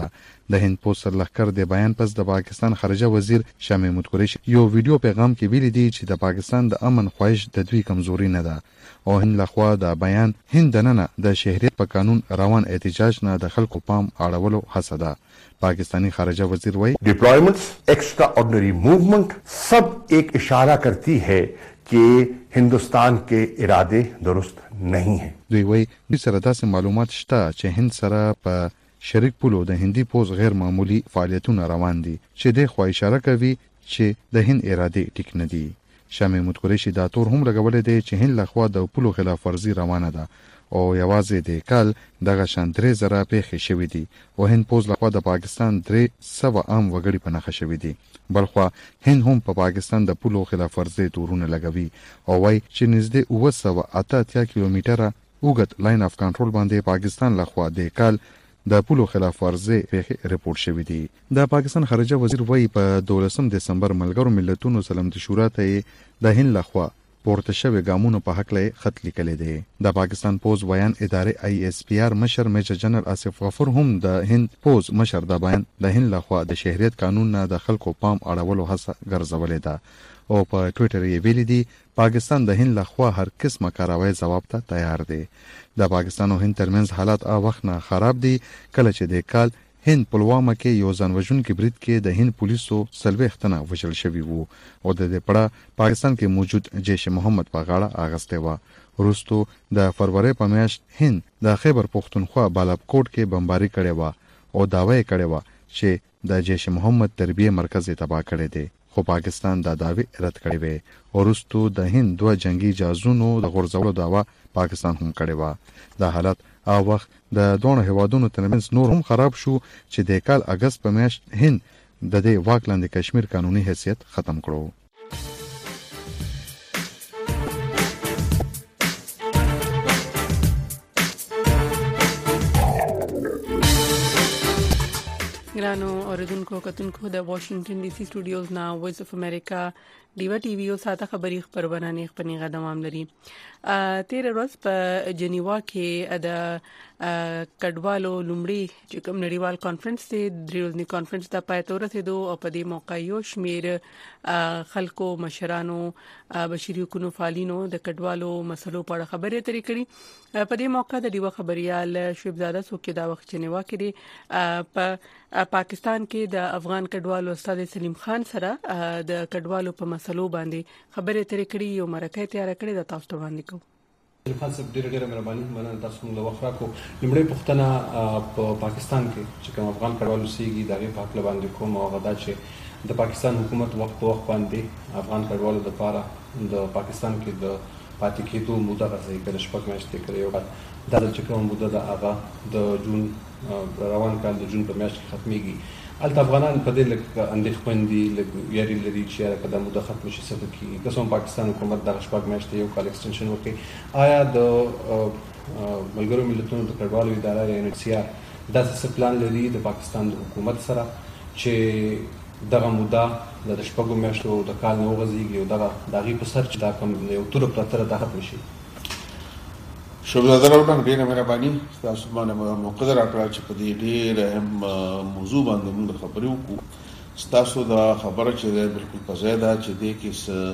د هند پوسټ سرلښکر د بیان پس د پاکستان خارجه وزیر شاه محمود قریشي یو ویډیو پیغام کې ویلي دی چې د پاکستان د امن خواهش د دوی کمزوري نه ده او هند لخوا د بیان هند دننه د شهریت په قانون روان احتجاج نه د خلکو پام اړولو هڅه ده. पाकिस्तानी खारजा वजीर वही डिप्लॉयमेंट्स एक्स्ट्रा ऑर्डिनरी मूवमेंट सब एक इशारा करती है कि हिंदुस्तान के इरादे दुरुस्त नहीं है. دوی وی د سره داسې معلومات شته چې هند سره په شریک پولو د هندي پوز غیر معمولی فعالیتونه روان دي چې د خو اشاره کوي چې د هند اراده ټیک نه دي. شاه محمود قریشي دا تور هم لګولې دی چې هند لخوا د پولو خلاف ورزي روانه ده او یوازې د کال دغه شان درې زره پیښې شوې دي او هند پوز لخوا د پاکستان درې سوه عام وګړي په نښه شوي دي. بلخوا هند هم په پا پاکستان د پولو خلاف ورزي تورونه لګوي او وایي چې نږدې اوه سوه اته اتیا کیلومتره اوږد لاین اف کنټرول باندې پاکستان لخوا د کال د پولو خلاف ورزي پیښې ریپورت شوې دي. د پاکستان خارجه وزیر وایي په دولسم دسمبر ملګرو ملتونو سلامتی شورا ته د هند لخوا پورته شوی ګامونو په حق له خط لیکل دي. د پاکستان پوز بیان ادارې آی اس پی آر مشر میجر جنرال آصف غفور هم د هند پوز مشر د بیان د هند لخوا د شهریت قانون نه د خلکو پام اړولو هڅه ګرځولې ده او په ټوئیټر یې ویلي دي پاکستان د هند لخوا هر قسمه کاروای جواب ته تیار دی. د پاکستان او هند ترمنځ حالات ا وخت نه خراب دي کله چې د کال هند پلوامه کې یو ځانوژونکي برید کې د هند پولیسو څلوېښت وژل شوي وو او د دې پړه پاکستان کې موجود جیش محمد په غاړه اغسته و. وروستو د فروری په میاشت هند د خیبر پختونخوا بالابکوټ کې بمباري کړې و او داوی کړې و چې د جیش محمد تربیه مرکز یې تباه کړی دی خو پاکستان دا داوی رد کړی وی. وروستو د هند دوه جنگي جازونو د غورځولو داوا پاکستان هم کړی و. دا حالت او وخت د دوه هوادونو ترمنځ نور هم خراب شو چې د کال اگست په میاشت هند د دې واک لاندې کشمیر قانوني حیثیت ختم کړو. ګرانو اوریدونکو کتونکو د واشنگټن ډي سي سټوډیوز نا وایس اف امریکا ډیوا ټي وی او ساته خبري خبرونه نه خپنیغه دوام لري. ا تیر ورځ په جنیوا کې د کډوالو لومړی چې کوم نړیوال کانفرنس دی دریوزنی کانفرنس د پاتور ته دو او په دې موقع یو شمیر خلکو مشرانو بشري حقوقو فعالینو د کډوالو مسلو په اړه خبرې اترې کړي. په دې موقع د ډیوا خبريال شعیب زاده سوکې دا وخت جنیوا کې دی په پاکستان کې د افغان کډوالو استاد سلیم خان سره د کډوالو په مسلو باندې خبرې اترې کړي یو مرکه تیار کړی د تاسو ته وړاندې کوم. خان صاحب ډیره ډیره مهرباني مننه تاسو موږ وخت راکو. لمړی پښتنه په پاکستان کې چې کوم افغان کډوالو سیږي دغه په حق باندې کوم او غدا چې د پاکستان حکومت وخت په وخت باندې افغان کډوالو لپاره د پاکستان کې د پاتې کېدو موده راځي کله شپږ میاشتې کړي او دا چې کوم موده د هغه د جون روان کال د جون په میاشت کې ختميږي. البته افغانان په دې لکه اندېښمن دي لکه یاري لري چې هغه د موده ختم شي څه کوي که څوم پاکستان حکومت د شپږ میاشتې یو کال ایکسټنشن وکړي. آیا د ملګرو ملتونو د کډوالو اداره یا ان ایچ سی آر دا څه پلان لري د پاکستان د حکومت سره چې دغه موده د شپږو میاشتو د کال نه وغځيږي او دغه دغه په سر چې دا کوم یو تور پرتر د ختم شي؟ شوبزاده راوړم ډیره مهرباني تاسو باندې موقع راکړه چې په دې ډیره هم موضوع باندې موږ خبرې وکړو. تاسو دا خبره چې ده بالکل په ځای ده چې دې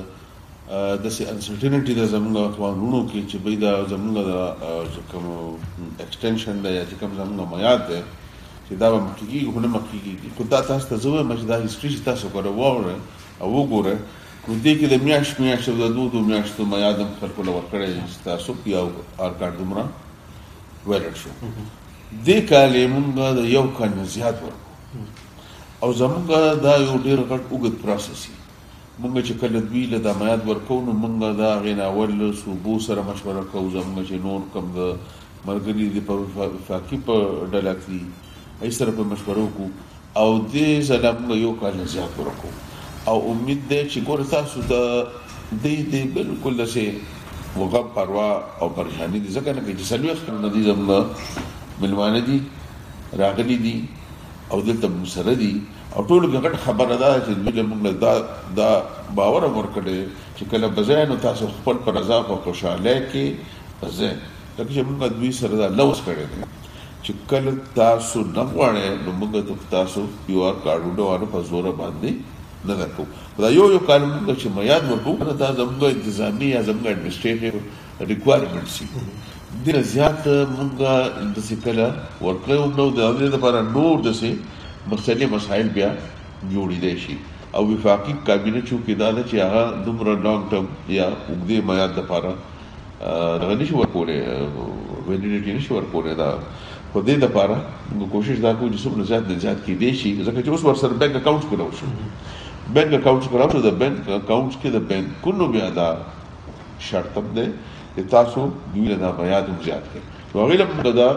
کې د سي انسرټینټی د زموږ قانونو کې چې به دا زموږ د کوم ایکسټنشن ده یا چې کوم زموږ میعاد ده چې دا به مکیږي خو نه مکیږي. خو دا تاسو ته زه وایم چې دا هیستوري چې تاسو کوله وره او وګوره نو دې کې د میاشت میاشت د دوه دوه میاشتو میعاد خلکو له ورکړې تاسو یو آر کارت دومره ولر شو. دې کال موږ د یو کال زیات ورکو او زموږ دا یو ډېر غټ اوږد پروسس دی. موږ چې کله دوی له د میعاد ورکو نو موږ دا غیناول صوبو سره مشوره کوو زموږ چې نور کوم د مرګري د وفاقي په ډله کې ای سره په مشوره وکړو او دې ځله موږ یو کال زیات ورکو او امید ده چې ګور تاسو د دې دې بالکل دسه وغه پروا او پریشانی دي ځکه نه چې سلوخ نه دي زموږ ملوانه دي راغلي دي او دلته مسره دي او ټول غټ خبره ده چې دوی موږ دا دا باور ورکړي چې کله بزاینو تاسو خپل پر رضا او خوشاله کې بزاین لکه چې موږ دوی سره دا لوس کړی چې کله تاسو نه غواړئ نو موږ ته تاسو پیو آر کارډونه وانه په زور باندې نه درکو. دا یو یو کار موږ چې میاد ورکو دا زموږ انتظامی یا زموږ اډمنسټریټیو ریکوایرمنټس دي. ډېر زیات موږ د سکله ورکړو نو د دې لپاره نور د سي مختلف مسایل بیا جوړېدای شي او وفاقي کابینه چې دا چې هغه دومره لانګ ټرم یا وګړي میاد لپاره دغه نشي ورکولای ویډیټی نشي ورکولای. دا خو دې لپاره موږ کوشش دا کوو چې څومره زیات نه زیات کې دي شي ځکه چې اوس ورسره بانک اکاونټ کولای شو بانک اکاونټ کولای شو د بانک اکاونټ کې د بانکونو بیا دا شرط هم دی چې تاسو دوی له میاد هم زیات کړئ. نو هغې له موږ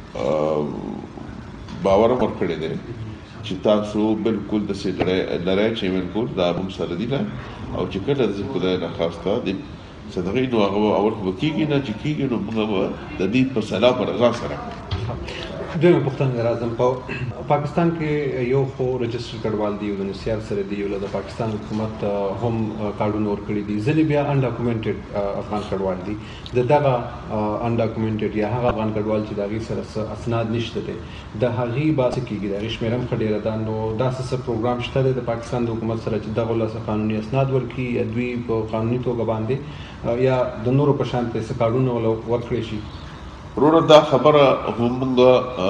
دا باور ورکړی دی چې تاسو بالکل د سیګړې لرای چې بالکل دا هم سره دي نه او چې کله د خدای نه خواسته د صدقې نو هغه اول وکیږي نه چې کیږي نو موږ د دې په سلام رضا سره. دویمه پوښتنه راځم په پاکستان کې یو خو رجسټر کډوال دی او د نسیار سره دی او د پاکستان حکومت هم کارډونه ورکړي دي ځینې بیا انډاکومنټډ افغان کډوال دي د دغه انډاکومنټډ یا هغه افغان کډوال چې د هغې سره اسناد نشته دی د هغې به څه کېږي د هغې شمېره هم ښه ډېره ده. نو داسې څه پروګرام شته دی د پاکستان د حکومت سره چې دغو له قانوني اسناد ورکړي یا دوی په قانوني توګه باندې یا د نورو په شان څه کارډونه ورکړی شي؟ وروره دا خبره هم موږ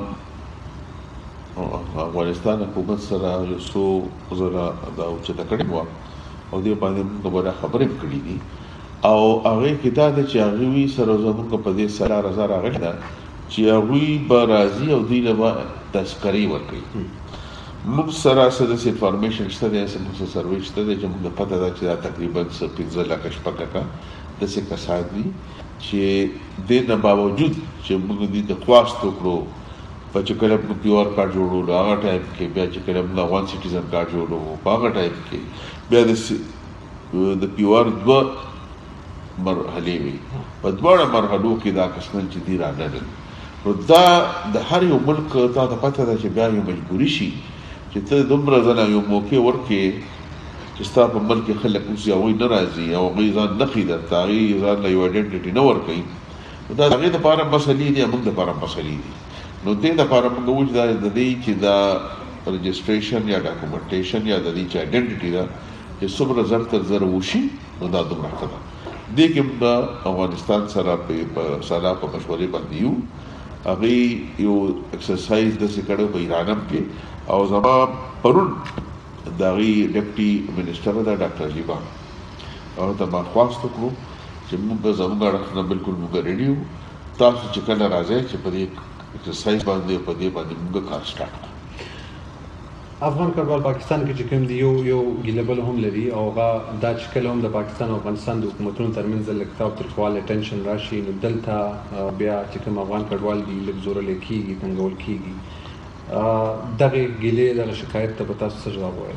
افغانستان حکومت سره یو څو ځله دا اوچته کړې وه او دې باندې موږ به دا خبرې هم کړي دي او هغې کې دا ده چې هغوی سره زموږ په دې سره رضا راغلې ده چې هغوی به راځي او دوی له به تذکرې ورکوي. موږ سره څه داسې انفارمیشن شته دی څه سروې شته دی چې موږ ته پته ده چې دا تقریبا څه پنځه لکه شپږ لکه داسې کسان دي چې دې نه باوجود چې موږ دې د خواست وکړو په چې کله موږ پیو آر کارډ جوړولو هغه ټایم کې بیا چې کله موږ افغان سټیزن کارډ جوړولو په هغه ټایم کې بیا د د پیو آر دوه مرحلې وي په دواړه مرحلو کې دا کسان چې دي رانغلل. نو دا د هر یو ملک تا ته پته ده چې بیا یو مجبوري شي چې ته دومره ځله یو موقع ورکې چې ستا په ملک کې خلک اوس هغوی نه راځي او هغوی ځان نه ښي درته هغوی ځان له یو آیډنټټي نه ورکوي. نو دا د هغې دپاره مسلې دي موږ دپاره مسلې دي. نو دې دپاره موږ وایو چې دا د دې چې دا رجسټریشن یا ډاکومنټیشن یا د دې چې آیډنټټي ده چې څومره زر تر زر وشي نو دا دومره ښه ده. دې کې موږ د افغانستان سره په سلا په مشورې باندې یو هغې یو اکسرسایز داسې کړی په ایران هم کې او زما پرون د هغې ډپټي منسټر ده ډاکټر عجیبه هغه ته ما خواست وکړو چې موږ زموږ اړخ نه بالکل موږ ریډي یو تاسو چې کله راځئ چې په دې اکسرسایز باندې په دې باندې موږ کار سټارټ کړو. افغان کډوال پاکستان کې چې کوم دی یو یو ګیله بل هم لري او هغه دا چې کله هم د پاکستان او افغانستان د حکومتونو ترمنځ لږ تاوتریخوالی ټینشن راشي نو دلته بیا چې کوم افغان کډوال دي لږ زورلی کېږي تنګول کېږي. دغه ګیلې دغه شکایت ته به تاسو څه جواب وایئ؟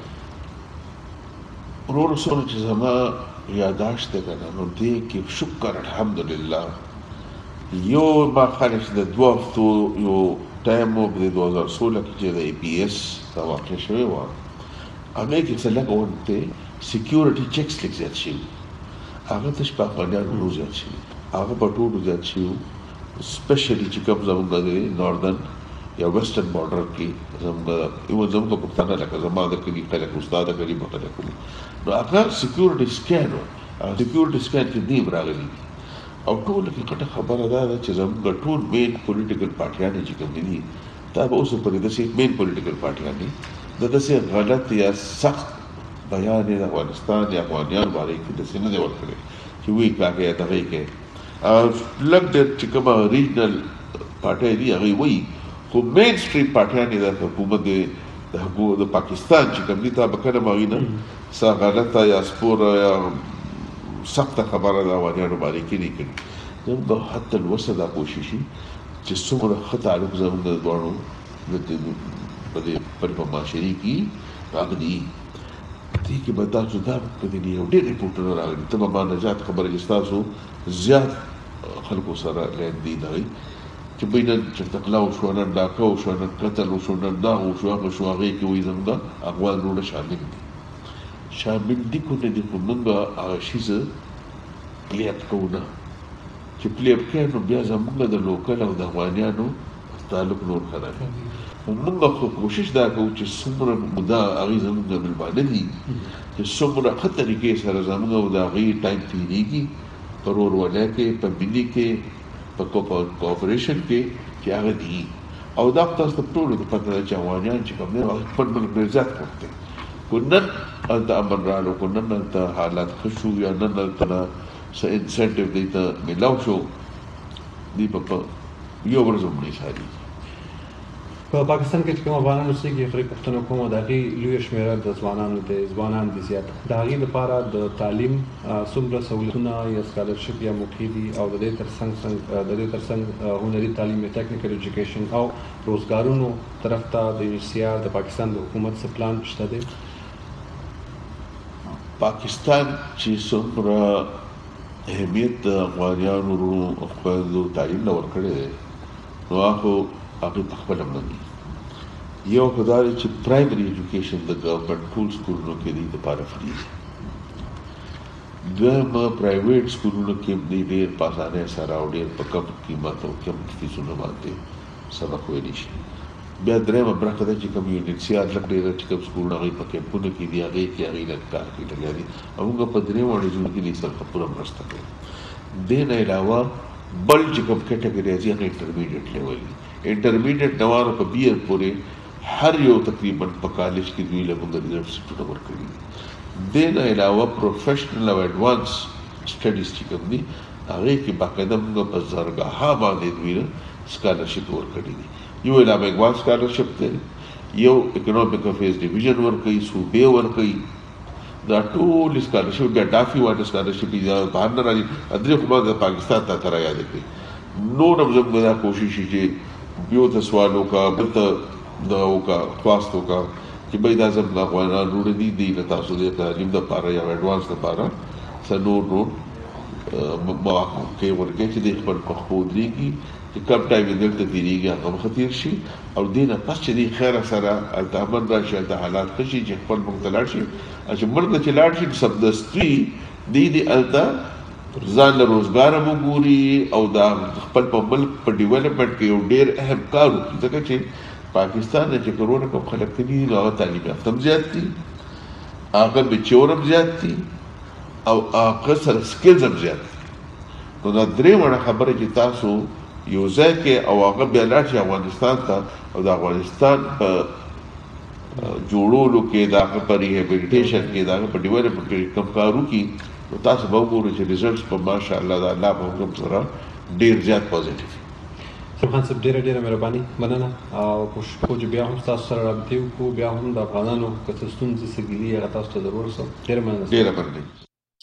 ورور سره چې زما یاداشت ده که نه نو دې کې شکر الحمدلله یو ما خالص د دوه هفتو یو ټایم و په دوه هزار سوله کې چې د ای پی ایس دا واقع شوې وه هغې کې څه لږ غونډې سیکیورټي چیکس لږ زیات شوي هغه تش په افغانیان ورو زیات شوي هغه په ټولو زیات شوي سپیشلي چې کوم زموږ د ناردن یا ویسټرن بارډر کې زموږ ایون زموږ پښتانه لکه زما د کلي خلک استاد د کلي خلک نو هغه سیکیورټي سکین و سیکیورټي سکین کې دیم راغلي دي او ټول کې کټه خبره ده چې زموږ ټول مین پولیټیکل پارټیان چې کوم دي دا به اوس پرې داسې مین پولیټیکل پارټیان دي د داسې غلط یا سخت بیان د افغانستان یا افغانیان باره کې داسې نه دی ورکړی چې وایي کاږه دغې کې لږ ډېر چې کومه ریجنل پارټۍ دي هغوی وایي خو مین سټریم پارټیان یې د حکومت د پاکستان چې کوم دي تا به کله هغوی نه څه غلطه یا سپوره یا سخته خبره د افغانیانو باره کې نه کړي. زموږ حتی الوسه دا کوشش وي چې څومره ښه تعلق زموږ د دواړو په دې په معاشرې کې راغلي دې کې به تاسو دا په دې یو ډېر ریپورټونه راغلي ته به ما نجات خبره چې ستاسو زیات خلکو سره لیندین هغوی چې بوی نن چېرته غلا وشوه نن ډاکه وشوه نن قتل وشو نن دا وشو هغه شو هغې کې وایي زموږ افغان وروڼه شامل دي شامل دي کو نه دي خو موږ هغه شیزه پلیپ کوو نه چې پلیپ کوې نو بیا زموږ د لوکل او د افغانیانو تعلق نور خرابي موږ خو کوشش دا کوو چې څومره مودا هغه زموږ ملبانه دي چې څومره خطرې کې سره زموږ او دا غي ټایم تیریږي پرور ولکه په بلی کې په کوپریشن کې چې هغه دي او دا تاسو ته ټول د پته چې وانیان چې کوم نه خپل ملک نزاد کوي کنن انت امر رالو کنن انت حالات خشو یا نن تنا س انسنټیو دی ته ملاو شو دی په یو ورځم نه شاري په پاکستان کې کوم افغانانو چې خپل پښتنو کوم دغه لوی شمیره د ځوانانو د ځوانان د زیات د هغې لپاره د تعلیم څومره سہولتونه یا سکالرشپ یا موقعي او د دې ترڅنګ د دې ترڅنګ هنري تعلیم ټیکنیکل ایجوکیشن او روزګارونو طرف ته د یونیسیار د پاکستان د حکومت څخه پلان شته دی پاکستان چې څومره اهمیت د افغانانو ورو خپل تعلیم لور کړی نو هغه هغه خپل باندې یو خدای چې پرایمري ایجوکیشن د ګورنمنت ټول سکولونو کې دی د پاره فری دغه پرایویټ سکولونو کې دی ډېر پاسانه سره او ډېر په کم قیمت او کم فیسونو باندې سبق ویل شي بیا درېمه برخه ده چې کوم یونیسیار لکه چې کوم سکولونه غي پکې پونه کې دی هغه کې هغه لکه کې لګیا دي هغه په درېمه وړي کې لیسل خپل مرسته کوي د نه علاوه بل چې کوم کټګوري ځي هغه انټرمیډیټ لیول انټرمیډیټ نوارو په بیر پورې هر یو تقریبا په کالج کې دوی له موږ ریزلټ سټوډ ورکړي د نه علاوه پروفیشنل او ایڈوانس سټډیز چې کوم دي هغه کې باقاعده موږ په زرګه باندې دوی سکالرشپ ورکړي یو علاوه ایڈوانس سکالرشپ دی یو اکونومیک افیرز ډیویژن ورکړي صوبې ورکړي دا ټول سکالرشپ بیا ډافي واټر سکالرشپ دی بهر نه راځي ادرې خو د پاکستان ته تر یاد کړي نو نو زموږ کوشش چې یو د سوالو کا بته دا او کا خواستو کا چې به دا زموږ افغانان وروړي دي د تاسو د تعلیم د پاره یا ایڈوانس د پاره سنور نو مواقع کې ورکه چې د خپل پخو دی کی چې کم ټایم دلته تیریږي هغه خطر شي او دینه پس چې دی خیر سره التامن راشي د حالات کشي چې خپل مختلف شي چې مرګ چې لاړ شي سبدستي دی دی التا ځان له روزګار وګوري او دا خپل په ملک په ډیولپمنٹ کې یو ډیر اهم کار وکړي ځکه چې پاکستان چې کرونا کوم خلک دي نو تعلیم یافته زیات دي هغه بچورم زیات دي او هغه سره سکلز هم زیات دي نو دا درې وړه خبره چې تاسو یو ځای کې او هغه بیا لاړ شي افغانستان ته او د افغانستان په جوړولو کې دا په ریهابیلیټیشن کې دا په ډیولپمنټ کې کم کارو کې نو تاسو به وګورئ چې ریزلټس په ماشاءالله دا الله په حکم سره ډیر زیات پوزټیو سبحان صاحب ډیره ډیره مهرباني مننه او کوشش کوو چې بیا هم تاسو سره رابطه وکړو بیا هم د افغانانو کڅ ستونزې سګلي هغه تاسو ته ضرور سو ډیره مننه ډیره مننه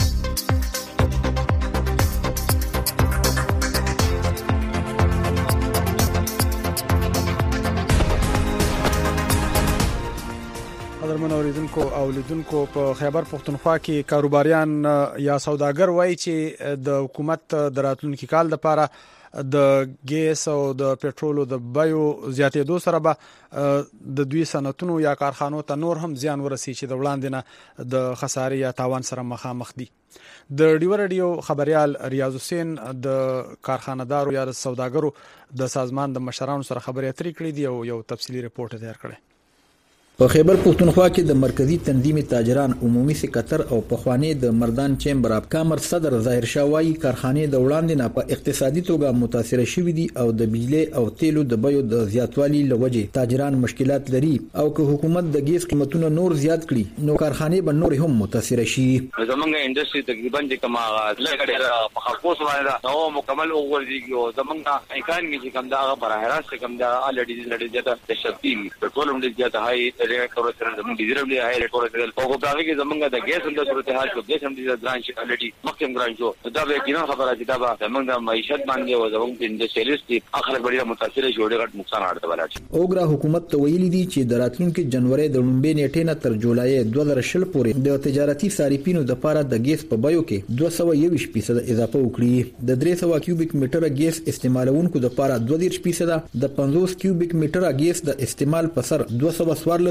اوریدونکو او لیدونکو په خیبر پختونخوا کې کاروباریان یا سوداګر وایي چې د حکومت د راتلونکي کال لپاره د ګیس او د پېټرولو د بیو زیاتېدو سره به د دوی صنعتونو یا کارخانو ته نور هم زیان ورسي چې د وړاندې نه د خسارې یا تاوان سره مخامخ دي د ډیو رادیو خبريال ریاض حسین د کارخانه‌دارو یا د سوداګرو د سازمان د مشرانو سره خبرې اترې کړې دي او یو تفصیلی رپورت تیار کړی په خیبر پختونخوا کې د مرکزی تنظیم تاجران عمومي سکتر او پخوانی د مردان چیمبر اف کامر صدر ظاهر شاوایی کارخانه د وړاندې نه په اقتصادي توګه متاثر شوې دي او د بجلی او تیلو د بیو د زیاتوالي لوجه تاجران مشکلات لري او که حکومت د ګیس قیمتونه نور زیات کړي نو کارخانه به نور هم متاثر شي زمونږ انډستری تقریبا د کما لګړه په خلکو سره نو مکمل وګورځي او زمونږ اکانومي چې کم دا براه راست کم دا الډي لړې زیاته د شپې پټرول هم زیاته هاي ریټ ورته زموږ ډیزل هم دی هاي ریټ ورته او په هغه کې زمونږ د ګیس هم د صورت حال کې ګیس هم د ځان شي الډي مخکې ګران شو دا به کینه خبره چې دا به زمونږ د معیشت باندې او زمونږ د انډستریالیست اخر ډیره متاثر شي ډیره غټ نقصان اړه ولاړ شي اوګرا حکومت ته ویلي دي چې د راتلونکي جنوري د لومبې نیټې نه تر جولای دوه زره شل پورې د تجارتي صارفینو د لپاره د ګیس په بیو کې دوه سوه یو فیصد اضافه وکړي د درې سوه کیوبیک میټر ګیس استعمالونکو د لپاره دوه دېرش فیصد د پنځوس کیوبیک میټر ګیس د استعمال په سر دوه سوه څوارلس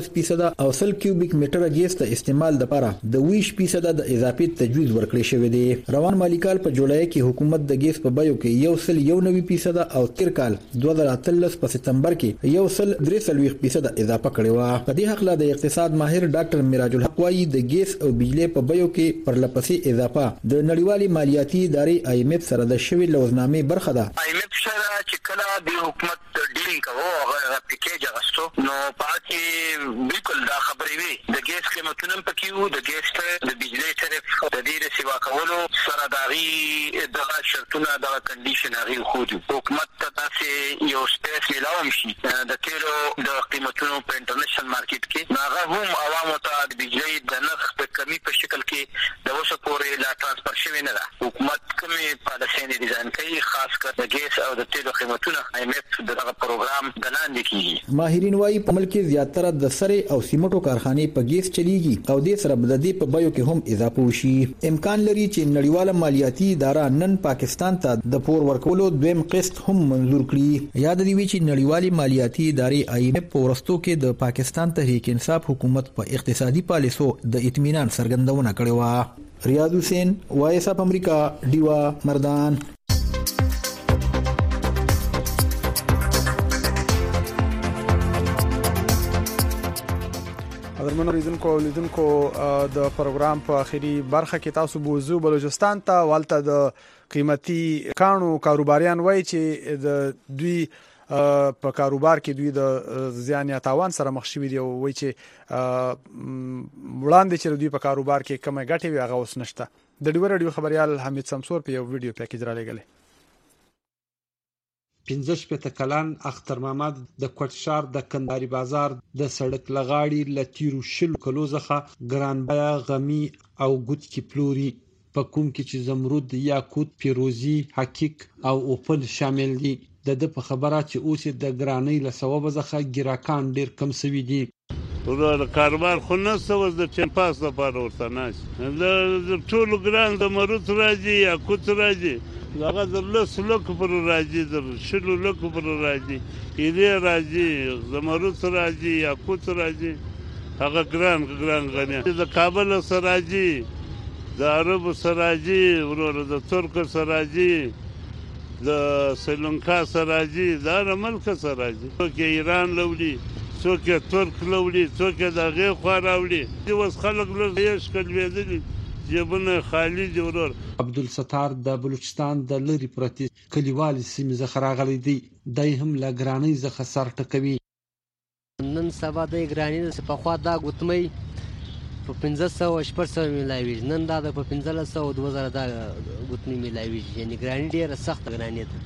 پنځلس فیصد او سل کیوبیک میټر ګیس ته استعمال لپاره د ویش فیصد د اضافي تجویز ورکړی شوی دی. روان مالی کال په جولای کې حکومت د ګیس په بیو کې یو سل یو نوي فیصد او تیر کال دوه زره اتلس په سپتمبر کې یو سل درې سلويخ فیصد اضافه کړې و. په دې حق لا د اقتصاد ماهر ډاکټر میراج الحق وايي د ګیس او بجلی په بیو کې پر لپسې اضافه د نړیوالي مالیاتي ادارې آی ایم ایف سره د شوی لوزنامې برخه ده. آی ایم ایف سره چې کله د حکومت ډیلینګ کوو هغه پیکیج غوښتو نو پاتې بالکل دا خبرې وي د ګیس قیمتونه پکې وو د ګیس د بجلی طرف د دې سیوا کولو سره داغي دغه شرطونه دغه کنډیشن هغه خو حکومت ته تاسو یو سپیس ملاوم شي د تیلو د قیمتونو په انټرنیشنل مارکیټ کې هغه هم عوامو ته د بجلی د نرخ په کمی په شکل کې د اوسه پورې لا ترانسفر شوی نه ده. حکومت کومي پالیسي ډیزاین کوي خاص کر د ګیس او د تیلو قیمتونه آی ایم ایف دغه پروګرام د لاندې کیږي. ماهرین وايي په ملک کې زیاتره د سره او سیمټو کارخانې په ګیس چلیږي او د سره د دې په بیو کې هم اضافه وشي. امکان لري چې نړیواله مالیاتي اداره نن پاکستان ته د پور ورکولو دویم قسط هم منزور کړي. یاد دی چې نړیوالي مالیاتي ادارې آی ایم ایف په ورستو کې د پاکستان تحریک انصاف حکومت په اقتصادي پالیسو د اطمینان څرګندونه کړې و. ریاض حسین وایس اپ امریکا دیوا مردان. قدرمنو لیدونکو او لیدونکو د پروګرام په اخیری برخه کې تاسو بوزو بلوچستان ته والته د قیمتي کانو کاروباریان وایي چې د دوی په کاروبار کې دوی د زیان یا تاوان سره مخ شوي دي او وایي چې وړاندې چې دوی په کاروبار کې کمه ګټه وي هغه اوس نشته. د ډیور رادیو خبريال حمید سمسور په یو ویډیو پیکیج را لګلې. پنځه شپېته کلن اختر محمد د کوټشار د کندهاري بازار د سړک لغاړي لتیرو شل کلو ځخه ګران بیا غمی او ګوت کی پلوري په کوم کې چې زمرد یاقوت پیروزی حقیق او اوپل شامل دي. د د په خبره چې اوس د ګرانی له سبب ځخه ګراکان ډیر کم سوي دي. ورور کاروبار خو نه سوز د چن پاس لپاره ورته ناش د ټول ګران د مرود راځي یاقوت راځي هغه د لس لکو پر راځي د شلو لکو پر راځي ایدې راځي زمرود راځي یاقوت راځي هغه ګران ګران غني د کابل سره راځي د عرب سره راځي ورور د ترک سره راځي د سریلانکا سره راځي د ملک سره راځي څوک ایران لولي څوک ترک لولي څوک دغه خو راولي د وس خلک له یش کلوېدل جبونه خالی دی ورور. عبدالستار د بلوچستان د لری پرتی کلیوالي سیمه زخه راغلي دی دای هم لا ګرانی زخه سر ټکوي. نن سبا د ګرانی په خوا دا ګوتمي په پنځه سوه شپږ سوه ملایوي نن دا په پنځه سوه دوه زره دا ګوتمي ملایوي یعنی ګرانی ډیره سخت ګرانی ده.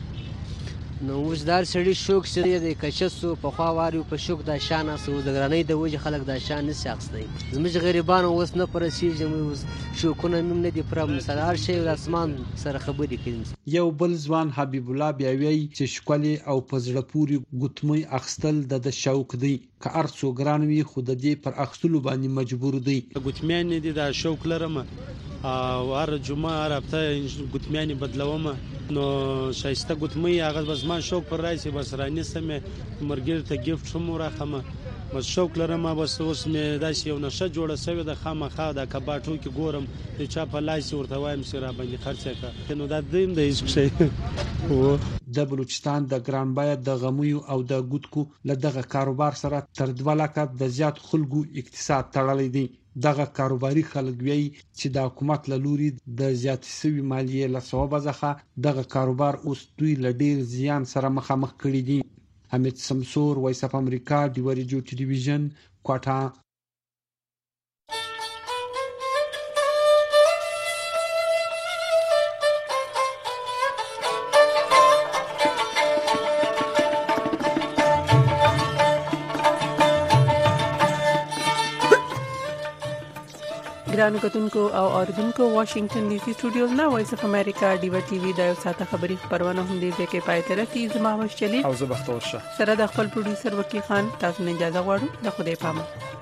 نو اوس دا سړی شوک چې د کشسو په خوا واري په شوک دا شان اسو د ګرانی د وجه خلک دا شان نه شخصي زموږ غریبانو اوس نه پرسیږي اوس شوکونه مم نه دي پر مثال شي د اسمان سره خبرې کوي. یو بل ځوان حبیب الله بیاوی چې شکولي او پزړه پوری ګوتمي اخستل د شوک دی که ارڅو ګرانوي خود دې پر اخستلو باندې مجبور دی. ګوتمیان دي دا شوک لرم او هر جمعه هر هفته ګوتمیان بدلوم نو شایسته ګوتمي هغه بس ما شوق پر راځي بس راني سمه مرګر ته گیفت شوم راخمه بس شوق لرم بس اوس مې داسې یو نشه جوړه سوی د خامخا د کباټو کې ګورم چې چا په لاس ورته وایم سره باندې خرڅه کا نو دا دیم د هیڅ شي. د بلوچستان د ګران بیا د غمیو او د ګوتکو لدغه کاروبار سره تر دوه لکه د زیات خلکو اقتصاد تړلی دی. دغه کاروباري خلک وی چې د حکومت له لوري د زیات سوي مالیې له سبب ځخه دغه کاروبار اوس دوی له ډیر زیان سره مخامخ کړي دي. حمید سمسور وایس اپ امریکا دیوری جو ټلویزیون کوټا. ګرانو کتونکو او اوریدونکو واشنگټن ډي سي سټوډیوز نه وایس اف امریکا ډیوا ټي وی د یو ساعته خبري خبرونه هم دي چې پای ته رسي زما مشچلي او زه بختور شه سره د خپل پروډوسر وکیل خان تاسو نه اجازه غواړم د خوده پامه.